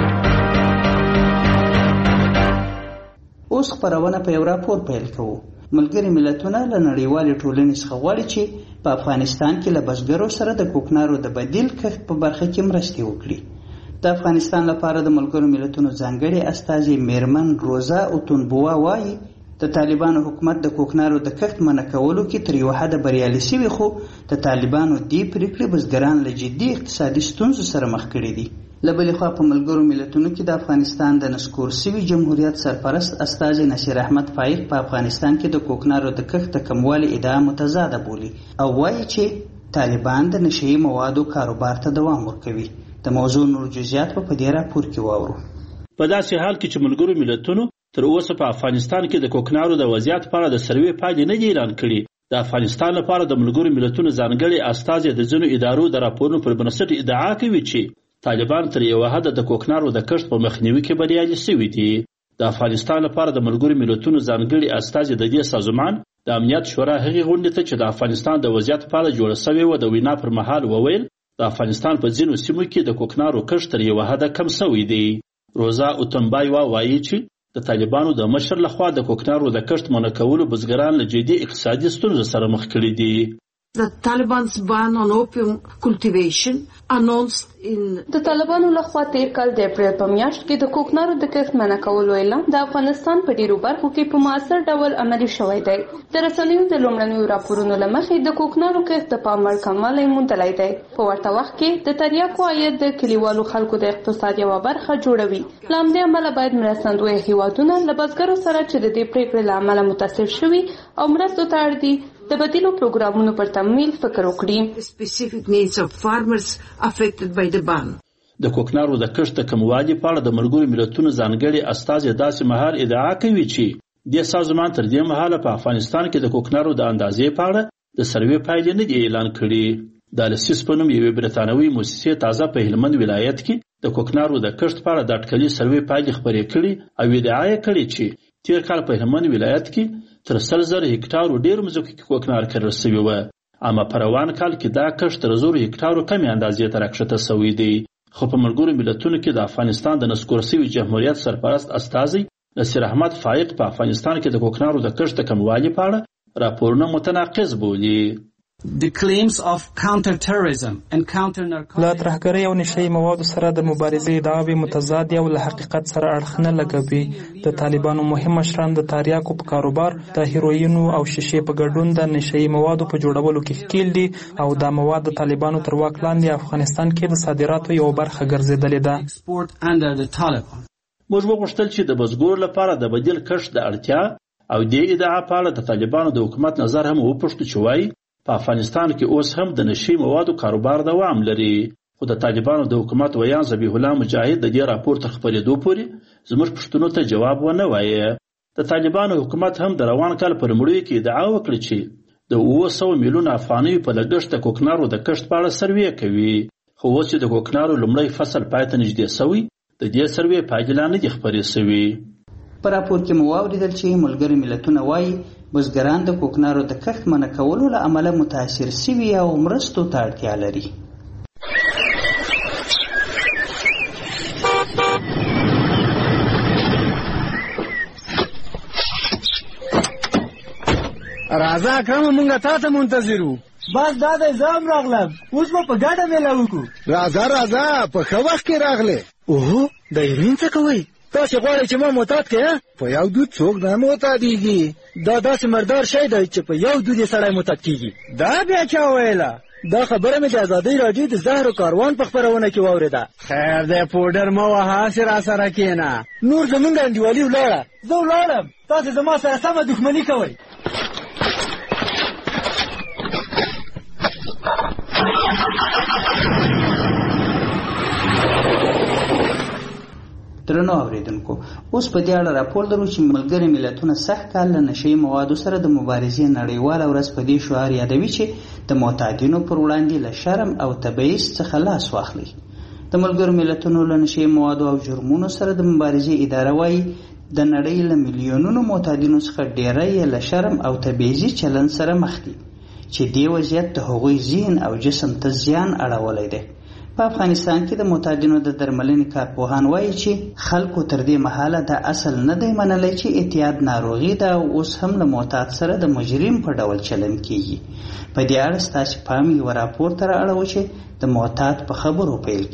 اوس خبرونه په یو راپور پیل کوو. ملګري ملتونه له نړیوالې ټولنې څخه غواړي چې په افغانستان کې له بزګرو سره د کوکنارو د بدیل کښت په برخه کې مرستې وکړي. د افغانستان لپاره د ملګرو ملتونو ځانګړي استازي میرمن روزا اوتونبوا وایي د طالبانو حکومت د کوکنارو د کښت منع کولو کې تر یو حده بریالي شوی، خو د طالبانو دې پریکړې بزګران له جدي اقتصادي ستونزو سره مخ کړي دي. له بلې خوا په ملګرو ملتونو کې د افغانستان د نسکور سوي جمهوریت سرپرست استازي نصیر احمد فایق په افغانستان کې د کوکنارو د کښت د کموالي ادعا متضاده بولي او وایي چې طالبان د نشهیي موادو کاروبار ته دوام ورکوي. د موضوع نور جزئیات په دې راپور کې واورو. په داسې حال کې چې ملګرو ملتونو تر اوسه په افغانستان کې د کوکنارو د وضعیت په اړه د سروې پایلې نه دي اعلان کړي، د افغانستان لپاره د ملګرو ملتونو ځانګړي استازي د ځینو ادارو د راپورونو پر بنسټ ادعا کوي چې طالبان تر یو حده د کوکنارو د کښت په مخنیوي کې بریالي شوي دي. د افغانستان لپاره د ملګرو ملتونو ځانګړي استازي د دې سازمان د امنیت شورا هغې غونډې ته چې د افغانستان د وضعیت په اړه جوړه شوې وه د وینا پر مهال وویل د افغانستان په ځینو سیمو کې د کوکنارو کښت تر یو حده کم شوی دی. روزا اوتونبایوا وایي چې د طالبانو د مشر لخوا د کوکنارو د کښت منع کولو بزګران له جدي اقتصادي ستونزو سره مخ کړي دي. The Taliban's ban on opium cultivation announced in د طالبانو لخوا تیر کال د اپریل په میاشت کې د کوکنارو د کښت منع کولو اعلان د افغانستان په ډیرو برخو کې په مؤثر ډول عملي شوی دی. د رسنیو د لومړنیو راپورونو له مخې د کوکنارو کښت د پام وړ کموالی موندلی دی. په ورته وخت کې د تریاکو عاید د کلیوالو خلکو د اقتصاد یوه برخه جوړوي. له همدې امله باید مرستندویه هیوادونه له بزګرو سره چې د دې پریکړې له امله متاثر شوي او مرستو ته اړ دي د بدیلو پروګرامونو پر تمویل فکر وکړي. د کوکنارو د کښت د کموالي په اړه د ملګرو ملتونو ځانګړي استازي داسې مهال ادعا کوي چې دې سازمان تر دې مهاله په افغانستان کې د کوکنارو د اندازې په اړه د سروې پایلې نه دي اعلان کړي. د السیس په نوم یوې برتانوي موسسې تازه په هلمند ولایت کې د کوکنارو د کښت په اړه د اټکلي سروې پایلې خپرې کړي او ادعا یې کړې چې تیر کال په هلمند ولایت کې تر 100,000 هکټارو ډېر مځکو کې کوکنار کرل شوي وه، اما په روان کال کې دا کښت تر 1,000 هکټارو کمې اندازې ته راکښته شوی دی. خو په ملګرو ملتونو کې د افغانستان د نسکور سوي جمهوریت سرپرست استازي نصیر احمد فایق په افغانستان کې د کوکنارو د کښت د کموالي په اړه راپورونه متناقض بولي. The claims of counter-terrorism and counter-narcotics له ترهګرۍ او نشهیي موادو سره د مبارزې ادعاوې متضادې او له حقیقت سره اړخ نه لګوي. د طالبانو مهم مشران د تریاکو په کاروبار، د هیروینو او شیشې په ګډون د نشهیي موادو په جوړولو کې ښکیل دي او دا مواد د طالبانو تر واک لاندې افغانستان کې د صادراتو یو برخه ګرځېدلې ده. موږ وغوښتل چې د بزګرو لپاره د بدیل کښت د اړتیا او دې ادعا په اړه د طالبانو د حکومت نظر هم وپوښتو چې وایي په افغانستان کې اوس هم د نشهیي موادو کاروبار دوام لري. خو د طالبانو د حکومت ویان ذبیح الله مجاهد د دې راپور تر خپرېدو پورې زموږ پوښتنو ته جواب ونه وایه. د طالبانو حکومت هم د روان کال په لومړیو کې ادعا وکړه چې د 900 میلیونه افغانیو په لګښت د کوکنارو د کښت په اړه سروې کوي. خو اوس چې د کوکنارو لومړی فصل پای ته نږدې شوی د دې سروې پایلې لا نه دي خپرې شوي. په راپور کې مو واوریدل چې ملګري ملتونه وایي بزګران د کوکنارو د کښت منع کولو له امله متاثر شوي او مرستو ته اړتیا لري. راځه اکرمه مونږ تا ته منتظر وو. بس دا دی زه هم راغلم، اوس به په ګډه میله وکړو. راځه په ښه وخت کې راغلې. اوهو د یمین څه کوئ؟ تاسې غواړئ چې ما معتاد کړې؟ په یو دود څوک نه معتادېږي. دا داسې مردار شی دی چې په یو دود یې سړی معتاد کېږي. دا بیا چا ویله؟ دا خبره مې د ازادۍ راډیو د زهرو کاروان په خپرونه کې واورېده. خیر دی پوډر مه وهه، هسې راسره کښېنه. نور زمونږ انډیوالي ولاړه. زه ولاړم، تاسې زما سره سمه دښمني کوئ. درنو اوریدونکو، اوس په دې اړه راپور لرو چې ملګري ملتونه سږ کال له نشهیي موادو سره د مبارزې نړیواله ورځ په دې شعار یادوي چې د معتادینو پر وړاندې له شرم او تبعیض څخه لاس واخلي. د ملګرو ملتونو له نشهیي موادو او جرمونو سره د مبارزې اداره وایي د نړۍ له میلیونونو معتادینو څخه ډیری یې له شرم او تبعیضي چلند سره مخ دي چې دې وضعیت د هغوی ذهن او جسم ته زیان اړولی دی. په افغانستان کې د معتادینو د درملنې کارپوهان وایي چې خلکو تر دې مهاله دا اصل نه دی منلی چې اعتیاد ناروغي ده او اوس هم له معتاد سره د مجرم په ډول چلند کیږي. په دې اړه ستاسو پام یو راپور ته رااړوو چې د معتاد په خبرو پیل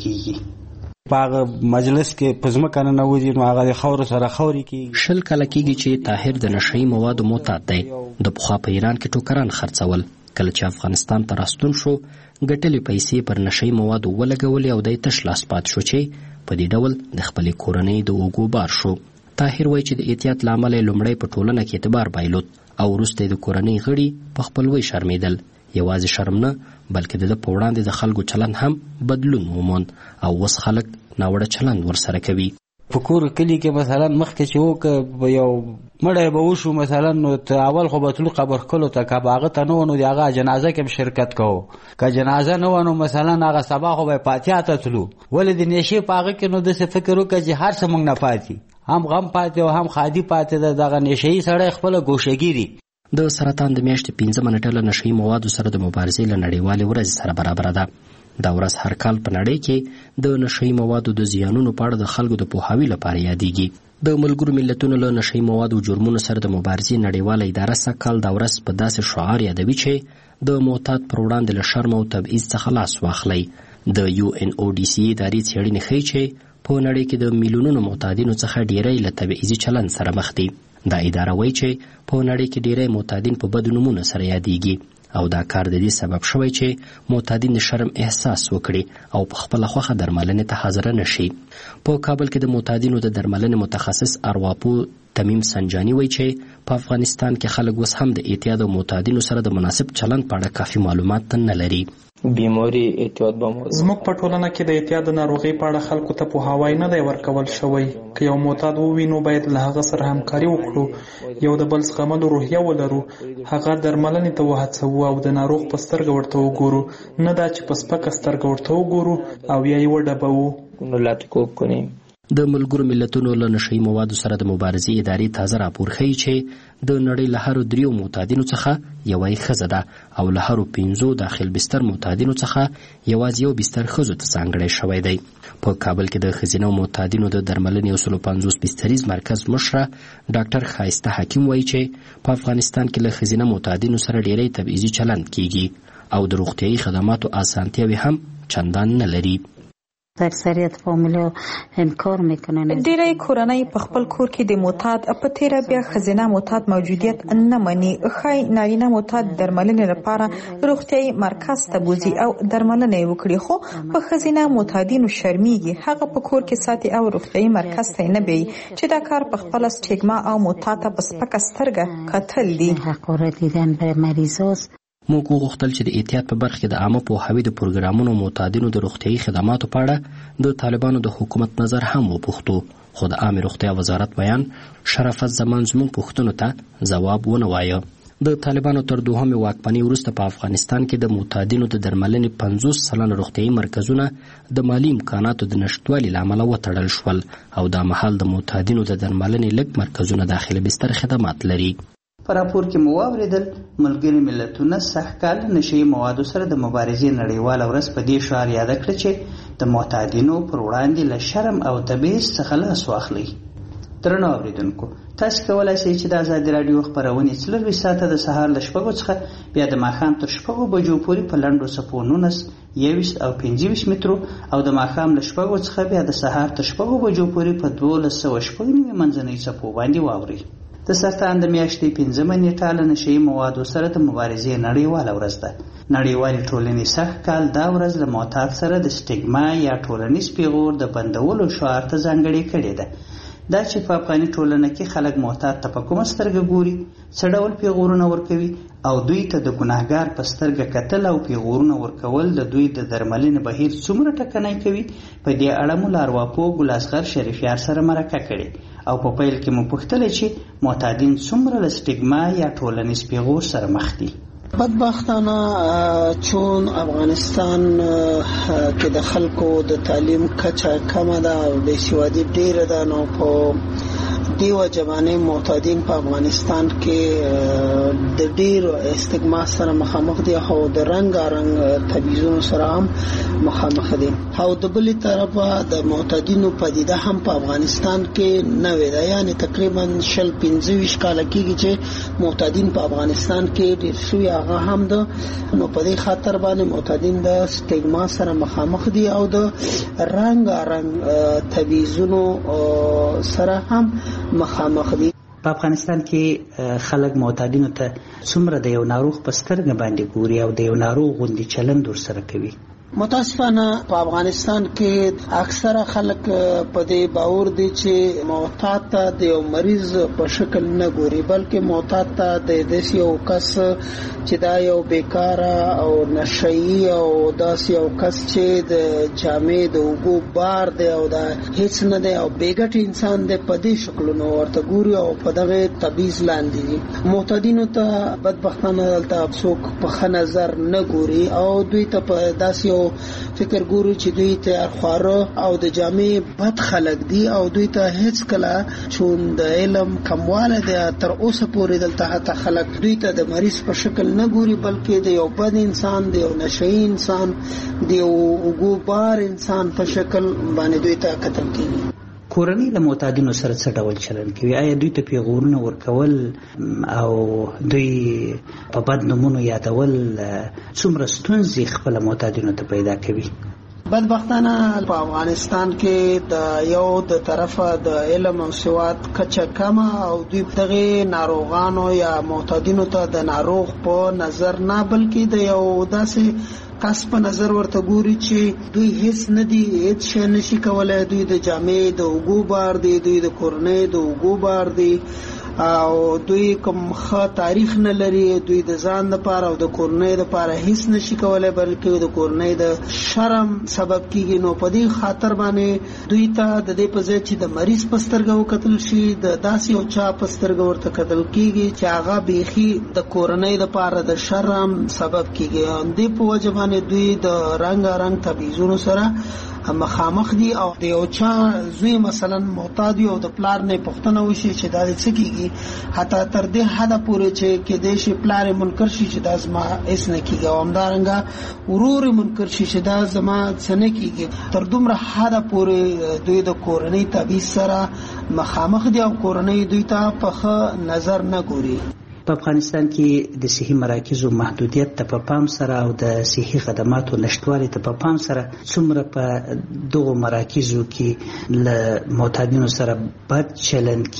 کیږي. په مجلس کې پزمکه نه نوځي نو هغه خور سره خوري کیږي. شل کله کیږي چې طاهر د نشئی موادو معتاد دی. د پخوا په ایران کې ټوکران خرڅول، کله چې افغانستان ته راستون شو ګټلې پیسې پر نشئی موادو ولګولې او د تش لاس پات شو چې په دې ډول د خپلې کورنۍ د اوږو بار شو. طاهر وایي چې د احتیاط له امله لومړی په ټولنه کې اعتبار بایلود او وروسته د کورنۍ غړي په خپلوۍ شرمېدل. یوازې شرم نه بلکې د په وړاندې د خلکو چلند هم بدلون وموند او اوس خلک ناوړه چلند ورسره کوي. په کور کلی کې مثلا مخکې چې وک یو مړی به وشو مثلا نو اول خو به تلو قبر کلو ته که به هغه ته نه و نو د هغه جنازه کې شرکت کوو، که جنازه نه و نو مثلا هغه سبا خو به فاتحه ته تلو. ولې د نیشې په هغه کې نو داسې فکر وکړه چې هر څه موږ نه پاتې، هم غم پاتې او هم خادي پاتې ده. دغه نیشهیي سړی خپله ګوشهګیري. د سرطان د میاشتې 15 نیټه له نشئی موادو سره د مبارزې له نړیوالې ورځې سره برابره ده. دا ورځ هر کال په نړۍ کې د نشئی موادو د زیانونو په اړه د خلکو د پوهاوي لپاره یادېږي. د ملګرو ملتونو له نشئی موادو جرمونو سره د مبارزې نړیواله اداره سږکال دا ورځ په داسې شعار یادوي چې د معتاد پر وړاندې له شرم او تبعیض څخه لاس واخلئ. د UNODC ادارې څېړنې ښیي چې په نړۍ کې د میلیونونو معتادینو څخه ډیری له تبعیضي چلند سره مخ دي. دا اداره وایي چې په نړۍ کې ډیری معتادین په بدو نومونو سره یادېږي او دا کار د دې سبب شوی چې معتادین د شرم احساس وکړي او په خپله خوښه درملنې ته حاضره نشي. په کابل کې د معتادینو د درملنې متخصص ارواپو تمیم سنجانی وایي چې په افغانستان کې خلک اوس هم د اعتیاد او معتادینو سره د مناسب چلند په اړه کافي معلومات نه لري. بیماری اعتیاد به زموږ په ټولنه کې د اعتیاد د ناروغۍ په اړه خلکو ته پوهاوی نه دی ورکول شوی. که یو معتاد ووینو باید له هغه سره همکاري وکړو، یو د بل زغملو روحیه ولرو، هغه درملنې ته وهڅوو او د ناروغ په سترګه ورته وګورو، نه دا چې په سپکه سترګه ورته وګورو او یا یې وډبوو. نو لاتکوب کنیم. د ملګرو ملتونو له نشئی موادو سره د مبارزې ادارې تازه راپور ښیي چې د نړۍ له هرو 3 معتادینو څخه یوه یې ښځه ده او له هرو 5 داخل بستر معتادینو څخه یوازې یو بستر ښځو ته ځانګړی شوی دی. په کابل کې د ښځینه معتادینو د درملنې 150 بستریز مرکز مشره ډاکټر ښایسته حکیم وایي چې په افغانستان کې له ښځینه معتادینو سره ډیری تبعیضي چلند کیږي او د روغتیایي خدماتو اسانتیاوې هم چندان نه لري. اکثریت فامیل انکار میکنن. ډیری کورنۍ په خپل کور کې د معتاد په تیره بیا ښځینه معتاد موجودیت نه مني. ښایي نارینه معتاد درملنې لپاره روغتیایي مرکز ته بوځي او درملنه یې وکړي، خو په ښځینه معتادینو شرمیږي، هغه په کور کې ساتي او روغتیایي مرکز ته نه بیایي چې دا کار په خپله سټیګما او معتاد ته په سپکه سترګه کتل دي. حقاره دیدن به مریضاست. موږ وغوښتل چې د احتیاط په برخه کې د عامه پوهاوي د پروګرامونو معتادینو د روغتیایي خدماتو په اړه د طالبانو د حکومت نظر هم وپوښتو، خو د عامې روغتیا وزارت بیان شرافت زمان زموږ پوښتنو ته ځواب ونه وایه. د طالبانو تر دوهمې واکمنۍ وروسته په افغانستان کې د معتادینو د درملنې 50% روغتیایي مرکزونه د مالي امکاناتو د نشتوالي له امله وتړل شول او دا مهال د معتادینو د درملنې لږ مرکزونه داخل بستر خدمات لري. په راپور کې مو واورېدل ملګري ملتونه سږکال نشئی موادو سره د مبارزې نړیواله ورځ په دې شعار یاده کړه چې د معتادینو پر وړاندې له شرم او تبعیض څخه لاس واخلئ. درنو اوریدونکو، تاسو کولی شئ چې د ازادي راډیو خپرونې 24 ساعته د سهار له 6 څخه بیا د ماښام تر 6 بجو پورې په لنډو څپو 19 21 او 25 مترو او د ماښام له 6 څخه بیا د سهار تر 6 بجو پورې په 1290 منځنۍ څپو باندې واورئ. د سرطان د میاشتې 15 نیټه له نشئی موادو سره د مبارزې نړیواله ورځ ده. نړیوالې ټولنې سږکال دا ورځ له معتاد سره د سټیګما یا ټولنیز پیغور د بندولو شعار ته ځانګړې کړې ده. دا چې په افغاني ټولنه کې خلک معتاد ته په کومه سترګه ګوري، څه ډول پیغورونه ورکوي او دوی ته د ګناهګار په سترګه کتل او پیغورونه ورکول د دوی د درملنې بهیر څومره ټکنی کوي، په دې اړه مو له ارواپوه ګلاسغر شریفیار سره مرکه کړې او په پیل کې مو پوښتلې چې معتادین څومره له سټیګما یا ټولنیز پیغور سره مخ دي. بدبختانه چون افغانستان کې د خلکو د تعلیم کچه کمه ده او بې سوادي ډیره ده، نو په دیو جوانه معتادین په افغانستان کې د ډیر استګما سره مخامخ دي او د رنگارنګ تبعیضونو سره هم مخامخ دي او د بل طرفه د معتادینو پدیده هم په افغانستان کې نوې ده، یعنی تقریبا 25 کال کېږي چې معتادین په افغانستان کې ډیر شوي، هغه هم د نو په دې خاطر باندې معتادین د استګما سره مخامخ دي او د رنگارنګ تبعیضونو سره هم مخامخ دي. په افغانستان کې خلک معتادینو ته څومره د یو ناروغ په سترګه باندې ګوري او د یو ناروغ غوندې چلند ورسره کوي؟ متاسفانه په افغانستان کې اکثره خلک په دې باور دي چې معتاد ته د یو مریض په شکل نه ګوري، بلکې معتاد ته د داسې یو کس چې دا یو بیکاره او نشئی او داسې یو کس چې د جامې د اوبو بار دی او دا هیڅ نه دی او بیګټ انسان دی، په دې شکلونو ورته ګوري او په دغه تبعیض لاندې دي. معتادینو ته بدبختانه دلته څوک په ښه نظر نه ګوري او دوی ته په داسې فکر ګورو چې دوی ته خواره او د جامع بد خلق دي او دوی ته هیڅ کله چون د علم کمواله دي تر اوسه پورې دلته حتی خلق دوی ته د مریض په شکل نه ګوري، بلکې د یو بد انسان، د یو نشئی انسان، د یو اوګوبار انسان په شکل باندې دوی ته کتل کیږي. کورنۍ له معتادینو سره څه ډول چلند کوي؟ آیا دوی ته پیغورونه ورکول او دوی په بد نومونو یادول څومره ستونزې خپل معتادینو ته پیدا کوي؟ بدبختانه په افغانستان کې د یو د طرفه د علم او سواد کچه کمه او دوی دغه ناروغانو یا معتادینو ته د ناروغ په نظر نه بلکې د یو داسې کس په نظر ورته ګوري چې دوی هیڅ نه دي، هیڅ شی نشي کولای، دوی د جامې د اوګو بار دي، دوی د کورنۍ د اوګو بار دي او دوی کوم ښه تاریخ نه لري، دوی د ځان لپاره او د کورنۍ لپاره هیڅ نشي کولای، بلکې د کورنۍ د شرم سبب کیږي. نو په دې خاطر باندې دوی ته د دې په ځای چې د مریض په سترګه وکتل شي، د داسې یو چا په سترګه ورته کتل کیږي چې هغه بیخي د کورنۍ لپاره د شرم سبب کیږي. دې په وجه باندې دوی د رنگارنګ تبعیضونو سره مخامخ دي او د یو چا زوی مثلا معتاد او د پلار نه پوښتنه وشي چې دا څه کیږي، حتی تر دې حد پورې چې کې د شي پلار منکر شي چې دا زما اس نه کیږي او همدارنګه ورور منکر شي چې دا زما څه نه کیږي، تر دومره حد پورې دوی د کورنۍ تبعیض سره مخامخ دي او کورنۍ دوی ته په ښه نظر نه ګوري. په افغانستان کې د صحي مراکزو محدودیت ته په پام سره او د صحي خدماتو نشټوالي ته په پام سره څومره په دغو مراکزو کې له معتادینو سره بد چلند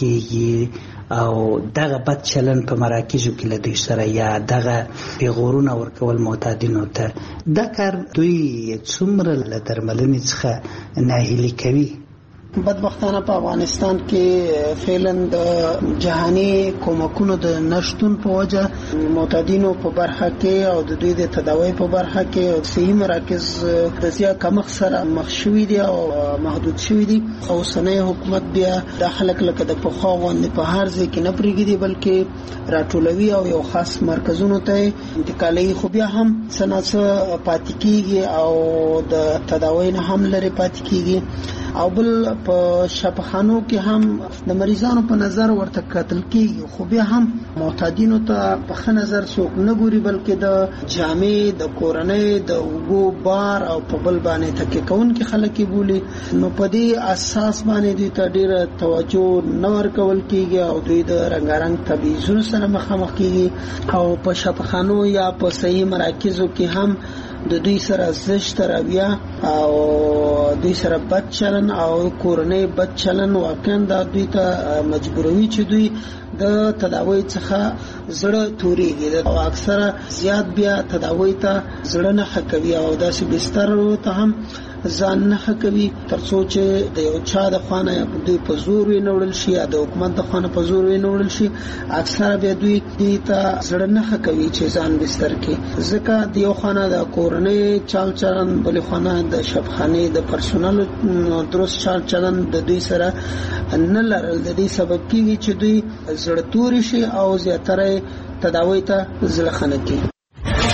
کیږي او دغه بد چلند په مراکزو کې له دوی سره یا دغه پیغورونه ورکول معتادینو ته، دا کار دوی څومره له درملنې څخه ناهیلي کوي؟ بدبختانه په افغانستان کې فعلا د جهاني کومکونو د نشټون په وجه معتادینو په برخه کې او د دوی د تداوی په برخه کې صحي مراکز د زیات کمښت سره مخ شوي دي او محدود شوي دي. اوسنی حکومت بیا د خلک لکه د پخوا غوندې په هر ځای کې نه پرېږدي، بلکې راټولوي او یو خاص مرکزونو ته انتقالوي، خو بیا هم څه نه څه پاتې کېږي او د تداوی نه هم لرې پاتې کېږي. او بل په شفاخانو کې هم د مریضانو په نظر ورته کتل کېږي، خو بیا هم معتادینو ته په ښه نظر څوک نه ګوري، بلکې د جامې د کورنۍ د اوګو بار او په بل باندې تکیه کوونکي خلک یې بولي. نو په دې اساس باندې دوی ته ډېره توجه نه ورکول کېږي او دوی د رنګارنګ تبعیضونو سره مخامخ کېږي او په شفاخانو یا په صحي مراکزو کې هم د دوی سره زشت رویه او دوی سره بد چلن او کورنۍ بد چلن واقعا دا دوی ته مجبوروي چې دوی د تداوی څخه زړه توريږي او اکثره زیات بیا تداوی ته زړه نه حکوي او داسې بستر ته هم ځان نه کوي ترڅو چې د یو چا د خوانه دوی په زور وینول شي یا د حکومت د خوانه په زور وینول شي، اکثره به دوی ته زړه نه کوي چې ځان بستر کې، ځکه د یو خوانه د کورنۍ چال چلن، بل خوانه د شفخانه د پرسونل درست چال چلن د دوی سره نه لرل، د دې سبب کیږي چې دوی زړه توري شي او زیاتره تداوی ته زړه خنه کوي.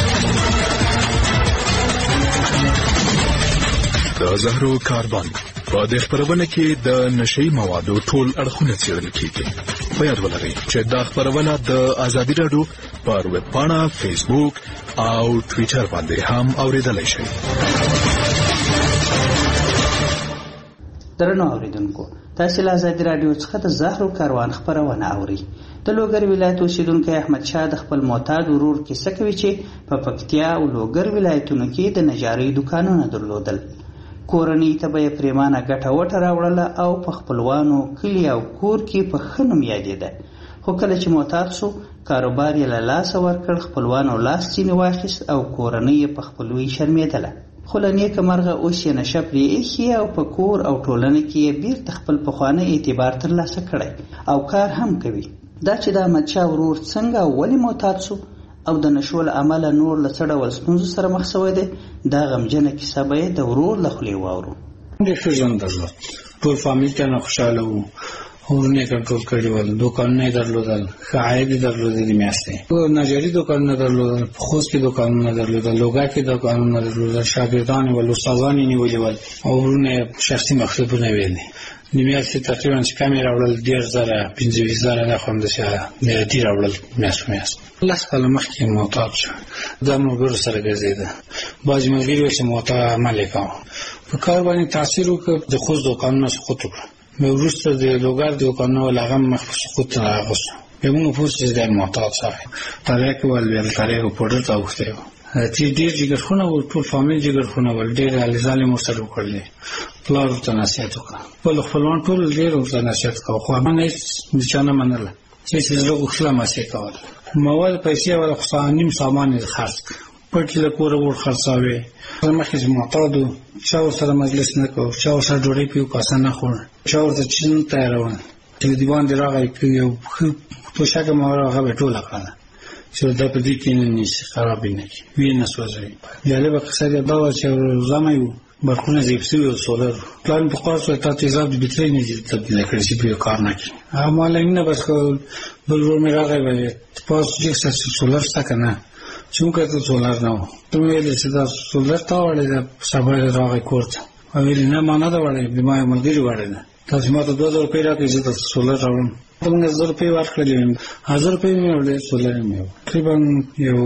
د زهرو کاربن په دې خبرونه کې د نشئی موادو ټول اړخونه څېړل کیږي. په یاد ولرئ چې دا خبرونه د ازادي راډیو پر ویب پاڼه، فیسبوک او ټوئیټر باندې هم اوریدلای شئ. درنو اوریدونکو، تاسو له ازادي راډیو څخه د زهرو کاروان خبرونه اورئ. د لوګر ولایت اوسیدونکو احمد شاه د خپل معتاد ورور کیسه کوي چې په پکتیا او لوګر ولایتونو کې د نجارۍ دکانونه درلودل. کورنۍ ته به یې پریمانه ګټه وټه راوړله او په خپلوانو کلي او کور کې په ښه نوم یادېده. خو کله چې معتاد سو، کاروبار یې له لاسه ورکړ، خپلوانو لاس ځینې واخیست او کورنۍ یې په خپلوۍ شرمېدله. خو له نیکه مرغه اوس یې نشه پرې ایښي او په کور او ټولنه کې یې بیرته خپل پخوانی اعتبار ترلاسه کړی او کار هم کوي. دا چې د احمدشاه ورور څنګه او ولې معتاد سو او د نشو له امله نور له څه ډول ستونزو سره مخ شوی دی، دا غمجنه کیسه به یې د ورور له خولې واورو. ډېر ښه ژوند درلود، ټول فامیل ته نه خوشحاله وو، ورونه یې کنټرول کړي ول، دوکانونه یې درلودل، ښه عاید یې درلودلې میاشتې، نجاري دوکانونه درلودل، په خوست کې دوکانونه درلودل، لوګر کې دوکانونه درلودل، شاګردان یې ول، استادان یې نیولي ول او ورونه یې شخصي مکتبونه ویلې. د میاشتې تقریبا چې کم یې راوړل 10,000 15,000 نه خو همداسې میادي راوړل میاشت. لس کاله مخکې معتاد شو، دا ملګرو سره ګرځېده. بعضې ملګري ویل چې معتاد عمل یې کاوه، په کار باندې تاثیر وکړ، د خوست دوکانونه سقوط وکړه. مې وروسته د لوګر دوکانونه ول هغه مخ په سقوط راغوست. بیا موږ پوه شو چې دا معتاد شوی. تریاک ول بیا تریاک پوډر ته اوښتی و، چې ډېر جګرخونه ول، ټول فامیل جګرخونه ول، ډېر هلې ځلې مو سره وکړلې. پلار ورته نصیحت وکړه، خپلوان ټول ډېر ورته نصیحت کوه، خو ما هېڅ د چا نه منله. چې زړه غوښتله ماسې کول، مواد پیسې ول، خو نیم سامان یې خرڅ کړ، پټ له کوره ور خرڅاوې. مخکې چې معتاد و، چا ورسره مجلس نه کوو، چا ورسره ډوډۍ په یو کاسه نه خوړ، چا ورته چین تیارول. چې دیوان دې راغی یو ښه توشکه مې هغه به ټوله کړله چې دا په دې کې نه نیسي، خراب یې نه کړي، ویې نه سوځوي. جالبه قصه دې دا وه چې زمه یو برقونه ضعیف شوي و، سولر پلار مې پخوا سو تا تیزاب د بټرۍ نه تبدیله کړې چې په یو کار نه کړي. هغه ما لاینونه بس کول. بل ورور مې راغی ویل پاس چې سولر شته که نه، چې موږ کتل سولر نه و. ته مې ویلې چې دا سولر تا وړی ده، سبا یې راغی کور ته، ویلې نه ما نه ده وړی، د ما یو ملګري وړی ده، تاسې ما ته 2,000 روپۍ راکړئ زه درته سولر راوړم. ته موږ 1,000 روپۍ ورکړلې وې، 1,000 روپۍ مې وړې، سولر یې مې وړ. تقریبا یو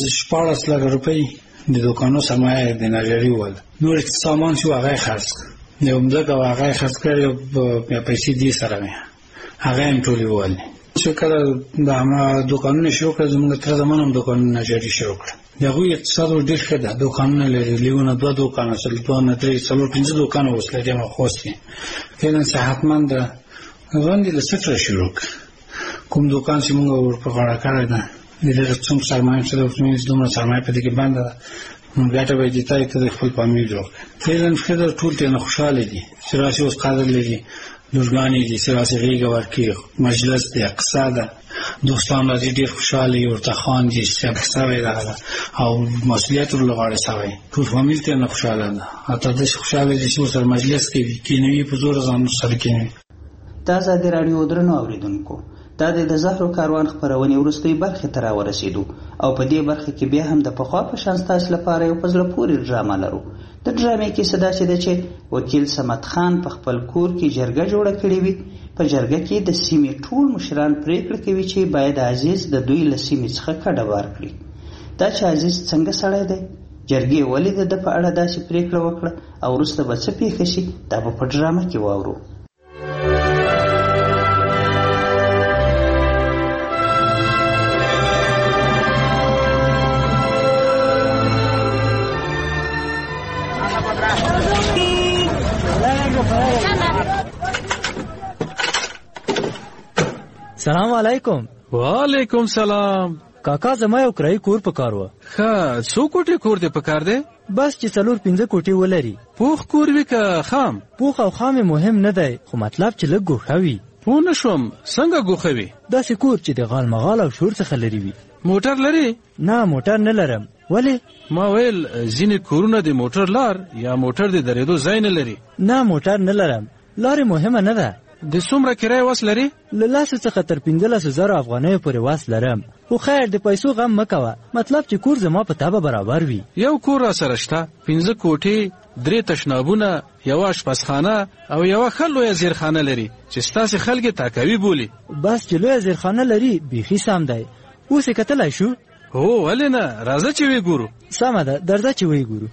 14 لکه روپۍ د دوکانو سرمایه د نجاري ول. نور سامان شو هغه خرڅ کړ، یو مځکه هغه خرڅ کړ، یا پیسې دې سره مې هغه هم ټولې ووالې. چې کله د دوکانونه شروع کړل، زموږ تره زمان هم دوکانونه نجاري شروع کړه. د هغوی اقتصاد ډېر ښه ده، دوکانونه لري، لیونه 2 دوکانه، 2 نه 3 4 5 دوکانه اوس لري ما خوست کې. فعلا صحتمند ده. ژوند یې له صفره شروع کړ. کوم دوکان چې موږ ور په غاړه کړی ده، د دې څوم سرمایه چې دومره سرمایه په دې کې بنده ده، نو ګټه به دې ته د خپل فامیل جوړ کړي. فعلا ښځه ټول ته نه خوشحاله دي، چې راشي اوس قدر لري، لورګانې دي چې راشي غېږه ورکړي، مجلس دی، قصه ده، دوستان راځي ډېر خوشحاله یي، ورته خاندي، سوی راغله او مسؤلیت ورله غاړه سوی، ټول فامیل ته نه خوشحاله ده. حتی داسې خوشحاله دي چې ورسره مجلس کوي، کېنوي په زور ځان سره کېنوي. دا ازادي راډیو درنو اوریدونکو، دا د زهرو کاروان خبرونې وروستۍ برخې ته راورسېدو او په دې برخه کې بیا هم د پخوا په شان ستاسو لپاره یو په زړه پورې ډرامه لرو. د ډرامې کیسه داسې ده چې وکیل صمد خان په خپل کور کې جرګه جوړه کړې وي. په جرګه کې د سیمې ټول مشران پریکړه کوي چې باید عزیز د دوی له سیمې څخه کډه ورکړي. دا چې عزیز څنګه سړی دی، جرګې ولې د په اړه داسې پریکړه وکړه او وروسته به څه پیښه شي، دا به په ډرامه کې واورو. سلام علیکم. وعلیکم سلام. کاکا زما یو کرایي کور پکار و. ښه، څو کوټې کور دې پکار دی؟ بس چې 4-5 کوټې ولري. پوخ کور وي که خام؟ پوخ او خام مهم نه دی، خو مطلب چې لږ ګوښه وي. پوه نه شوم، څنګه ګوښه وي؟ داسې کور چې د غال مغال او شور څخه لري وي. موټر لري؟ نه موټر نه لرم. ولې؟ ما ویل ځینې کورونه د موټر لار یا موټر د درېدو ځای نه لري. نه موټر نه لرم، لارې مهمه نه ده، د څومره کرایه وس لري؟ له لاسو څخه تر 15,000 افغانیو پورې وس لرم. خو خیر د پیسو غم مه کوه، مطلب چې کور زما په تابه برابر وي. یو کور را سره شته، 5 کوټې، 3 تشنابونه، یوه اشپزخانه او یوه ښه لویه زیرخانه لري چې ستاسې خلک تاکوي بولي. بس چې لویه زیرخانه لري بیخي سم دی. اوس یې کتلی شو؟ هو ولې نه، راځه چې ویې ګورو. سمه ده، درځه چې ویې ګورو.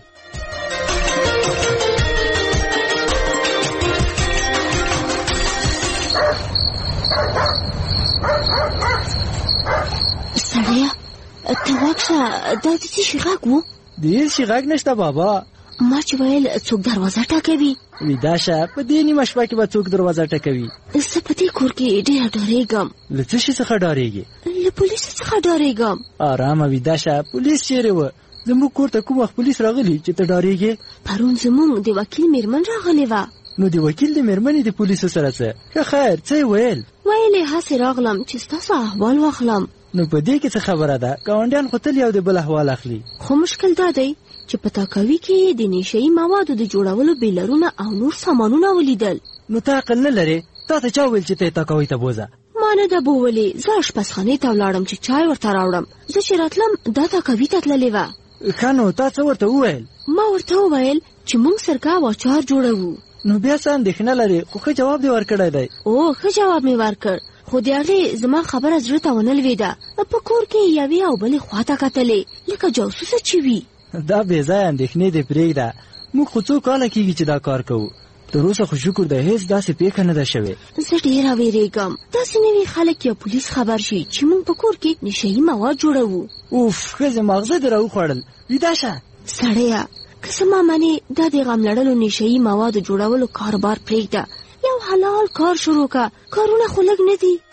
سړیه ته واکشه، دا د څه شي غږ و؟ د هېڅ شي غږ نشته بابا. ما چې ویل څوک دروازه ټکوي. ویده شه، په دې نیمه شپه کې به څوک دروازه ټکوي؟ زه په دې کور کې ډېره ډارېږم. له څه شي څخه ډارېږې؟ له پولیسو څخه ډارېږم. ارامه ویده شه. پولیس چیرې وه؟ زموږ کور ته کوم وخت پولیس راغلي چې ته ډارېږې؟ پرون زموږ د وکیل مېرمن راغلې وه. نو د وکیل د مېرمنې د پولیسو سره څه؟ ښه خیر، څه یې ویل؟ ویل یې هسې راغلم چې ستاسو احوال واخلم. نو په دې کې څه خبره ده؟ ګاونډیان خو تل یو د بل احوال اخلي. خو مشکل دا دی چې په تاکوي کې د نشهیي موادو د جوړولو بیلرونه او نور سامانونه ولیدل. نو ته عقل نه لرې؟ تا ته چا ویل چې ته تاکوي ته بوځه؟ ما نه ده بوولې. زه اشپزخانې ته ولاړم چې چای ورته راوړم. زه چې راتلم دا تاکوي ته تللې وه. ښه نو تا څه ورته وویل؟ ما ورته وویل چې موږ سرکه او اچار جوړوو. نو بیا څه اندېښنه لرې؟ خو ښه جواب دې ورکړی دی. او ښه جواب مې ورکړ، خو د هغې زما خبره زړه ته ونه لوېده. په کور کې یوې او بلې خواته کتلې لکه جاسوسه چې وي. دا بې ځایه اندېښنې دې پرېږده. موږ خو څو کاله کېږي چې دا کار کوو. تر اوسه خو شکر دی هېڅ داسې پېښه نه ده شوې. زه ډېره وېرېږم داسې نه وي خلک یا پولیس خبر شي چې موږ په کور کې نشهیي مواد جوړوو. اوف ښځې ماغزه دې راوخوړل. ویده شه. سړیه که څه ما منې دا د غم لړلو نشهیي موادو جوړولو کاروبار پرېږده. یو حلال کار شروع که. کارونه خو لږ نه دي.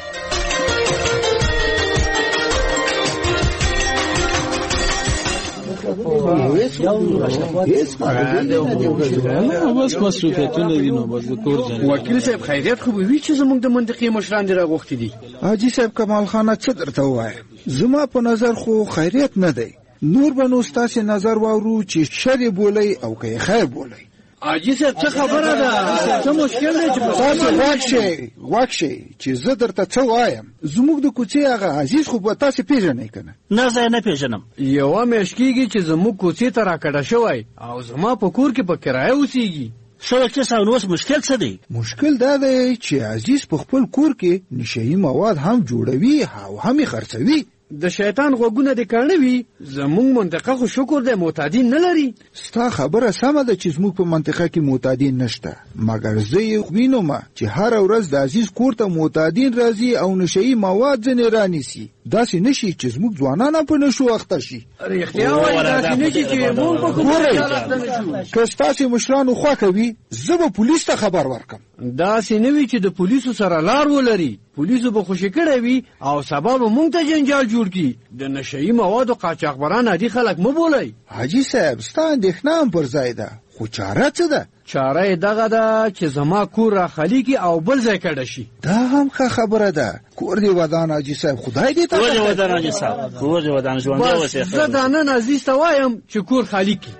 بس مصروفیتونه دي نو بس د کور ځای. وکیل صاحب خیریت خو به وي چې زموږ د منطقې مشران دې راغوښتي دي. حاجي صاحب کمال خانه څه درته ووایم؟ زما په نظر خو خیریت نه دی. نور به نو ستاسې نظر واورو چې شر بولئ او که خیر بولئ. حاجي صاحب څه خبره ده؟ څه مشکل دی چې تاسو غوږ شئ چې زه درته څه وایم. زموږ د کوڅې هغه عزیز خو به تاسې پېژنئ که نه؟ نه زه یې نه پېژنم. یوه میاشت کېږي چې زموږ کوڅې ته راکډه شوی او زما په کور کې په کرایه اوسېږي. ښه وکیل صاحب نو اوس مشکل څه دی؟ مشکل دا دی چې عزیز په خپل کور کې نشهیي مواد هم جوړوي او هم یې خرڅوي. د شیطان غوږونه دې کاڼه وي. زموږ منطقه خو شکر دی معتادین نه لري. ستا خبره سمه ده چې زموږ په منطقه کې معتادین نشته، مګر زه یې وینم چې هره ورځ د عزیز کور ته معتادین راځي او نشهیي مواد ځینې رانیسي. داسې نشي چې زموږ ځوانان هم په نشو اخته شي. رښتیا وایي داسې نشي چې موږ په کوم حالت نه شو. که ستاسې مشرانو خوښه وي زه به پولیس ته خبر ورکړم. داسې نه وي چې د پولیسو سره لار ولري. پولیسو به خوشي کړی وي او سبا به موږ ته جنجال جوړ کړي. د نشهیي موادو قاچاقبران عادي خلک مه بولئ. حاجي صاحب ستا اندېښنه هم پر ځای ده، خو چاره څه ده؟ چاره یې دغه ده چې زما کور راخالي کړي او بل ځای کډه شي. دا هم ښه خبره ده. کور دې ودان حاجي صاحب، خدای دې کور دې ودان حاجي صاحب، کور دې ودان ژوندی اوسې. بس زه دا نن عزیز ته وایم چې کور خالي کړي.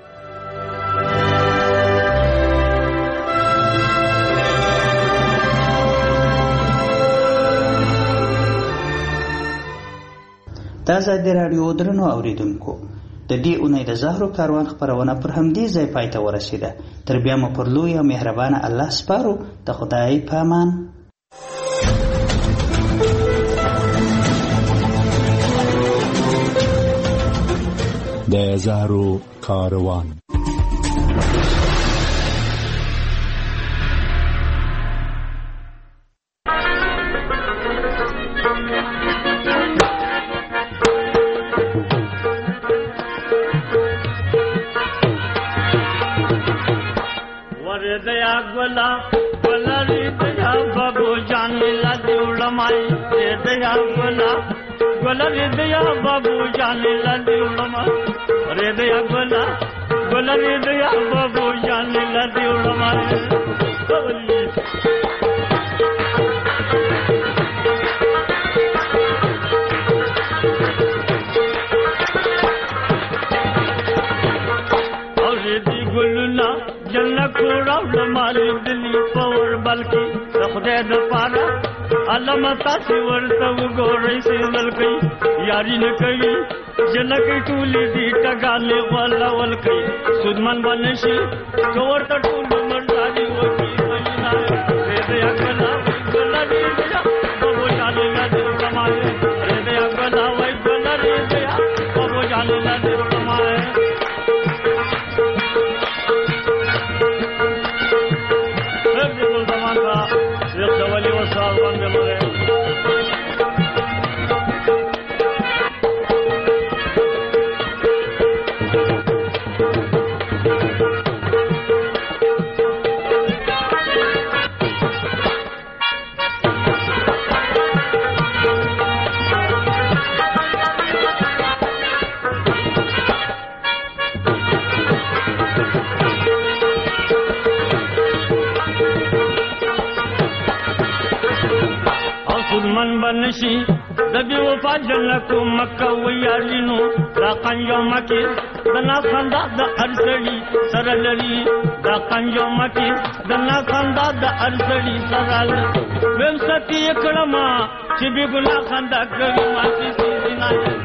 دا ازادي راډیو درنو اوریدونکو، د دې اونۍ د زهرو کاروان خپرونه پر همدې ځای پای ته ورسېده. تر بیا مو پر لوی او مهربانه الله سپارو. د خدای په امان. د زهرو کاروان. गोला गोला रे दया बाबू जान ला दिउड़माई रे दया गोला गोला रे दया बाबू जान ला दिउड़माई रे दया गोला गोला रे दया बाबू जान ला दिउड़माई और दी गुलना जन्नत कोड़ा मारी दिली पवर बल کی د خدای د پاره علامه تاسو ورته وګورئ سیندل کوي یاري نه کوي جنکې ټولې دي ټګانې ولا ول کوي سودمن بنشي ورته ټول مرزادي وکی مجنا دې دې اکلا ګلا دې بابو جان لا دې کمال دې اکلا وای ګلا دې بابو جان لا دې کمال من بنشي دبي وفا جنکو مکه ویارینو دا قنجو مکی دنا خندا د ارسړي سره لري دا قنجو مکی دنا خندا د ارسړي سره لري ویم ستی کړما چې به ګنا خندا کوي ماتي سي نه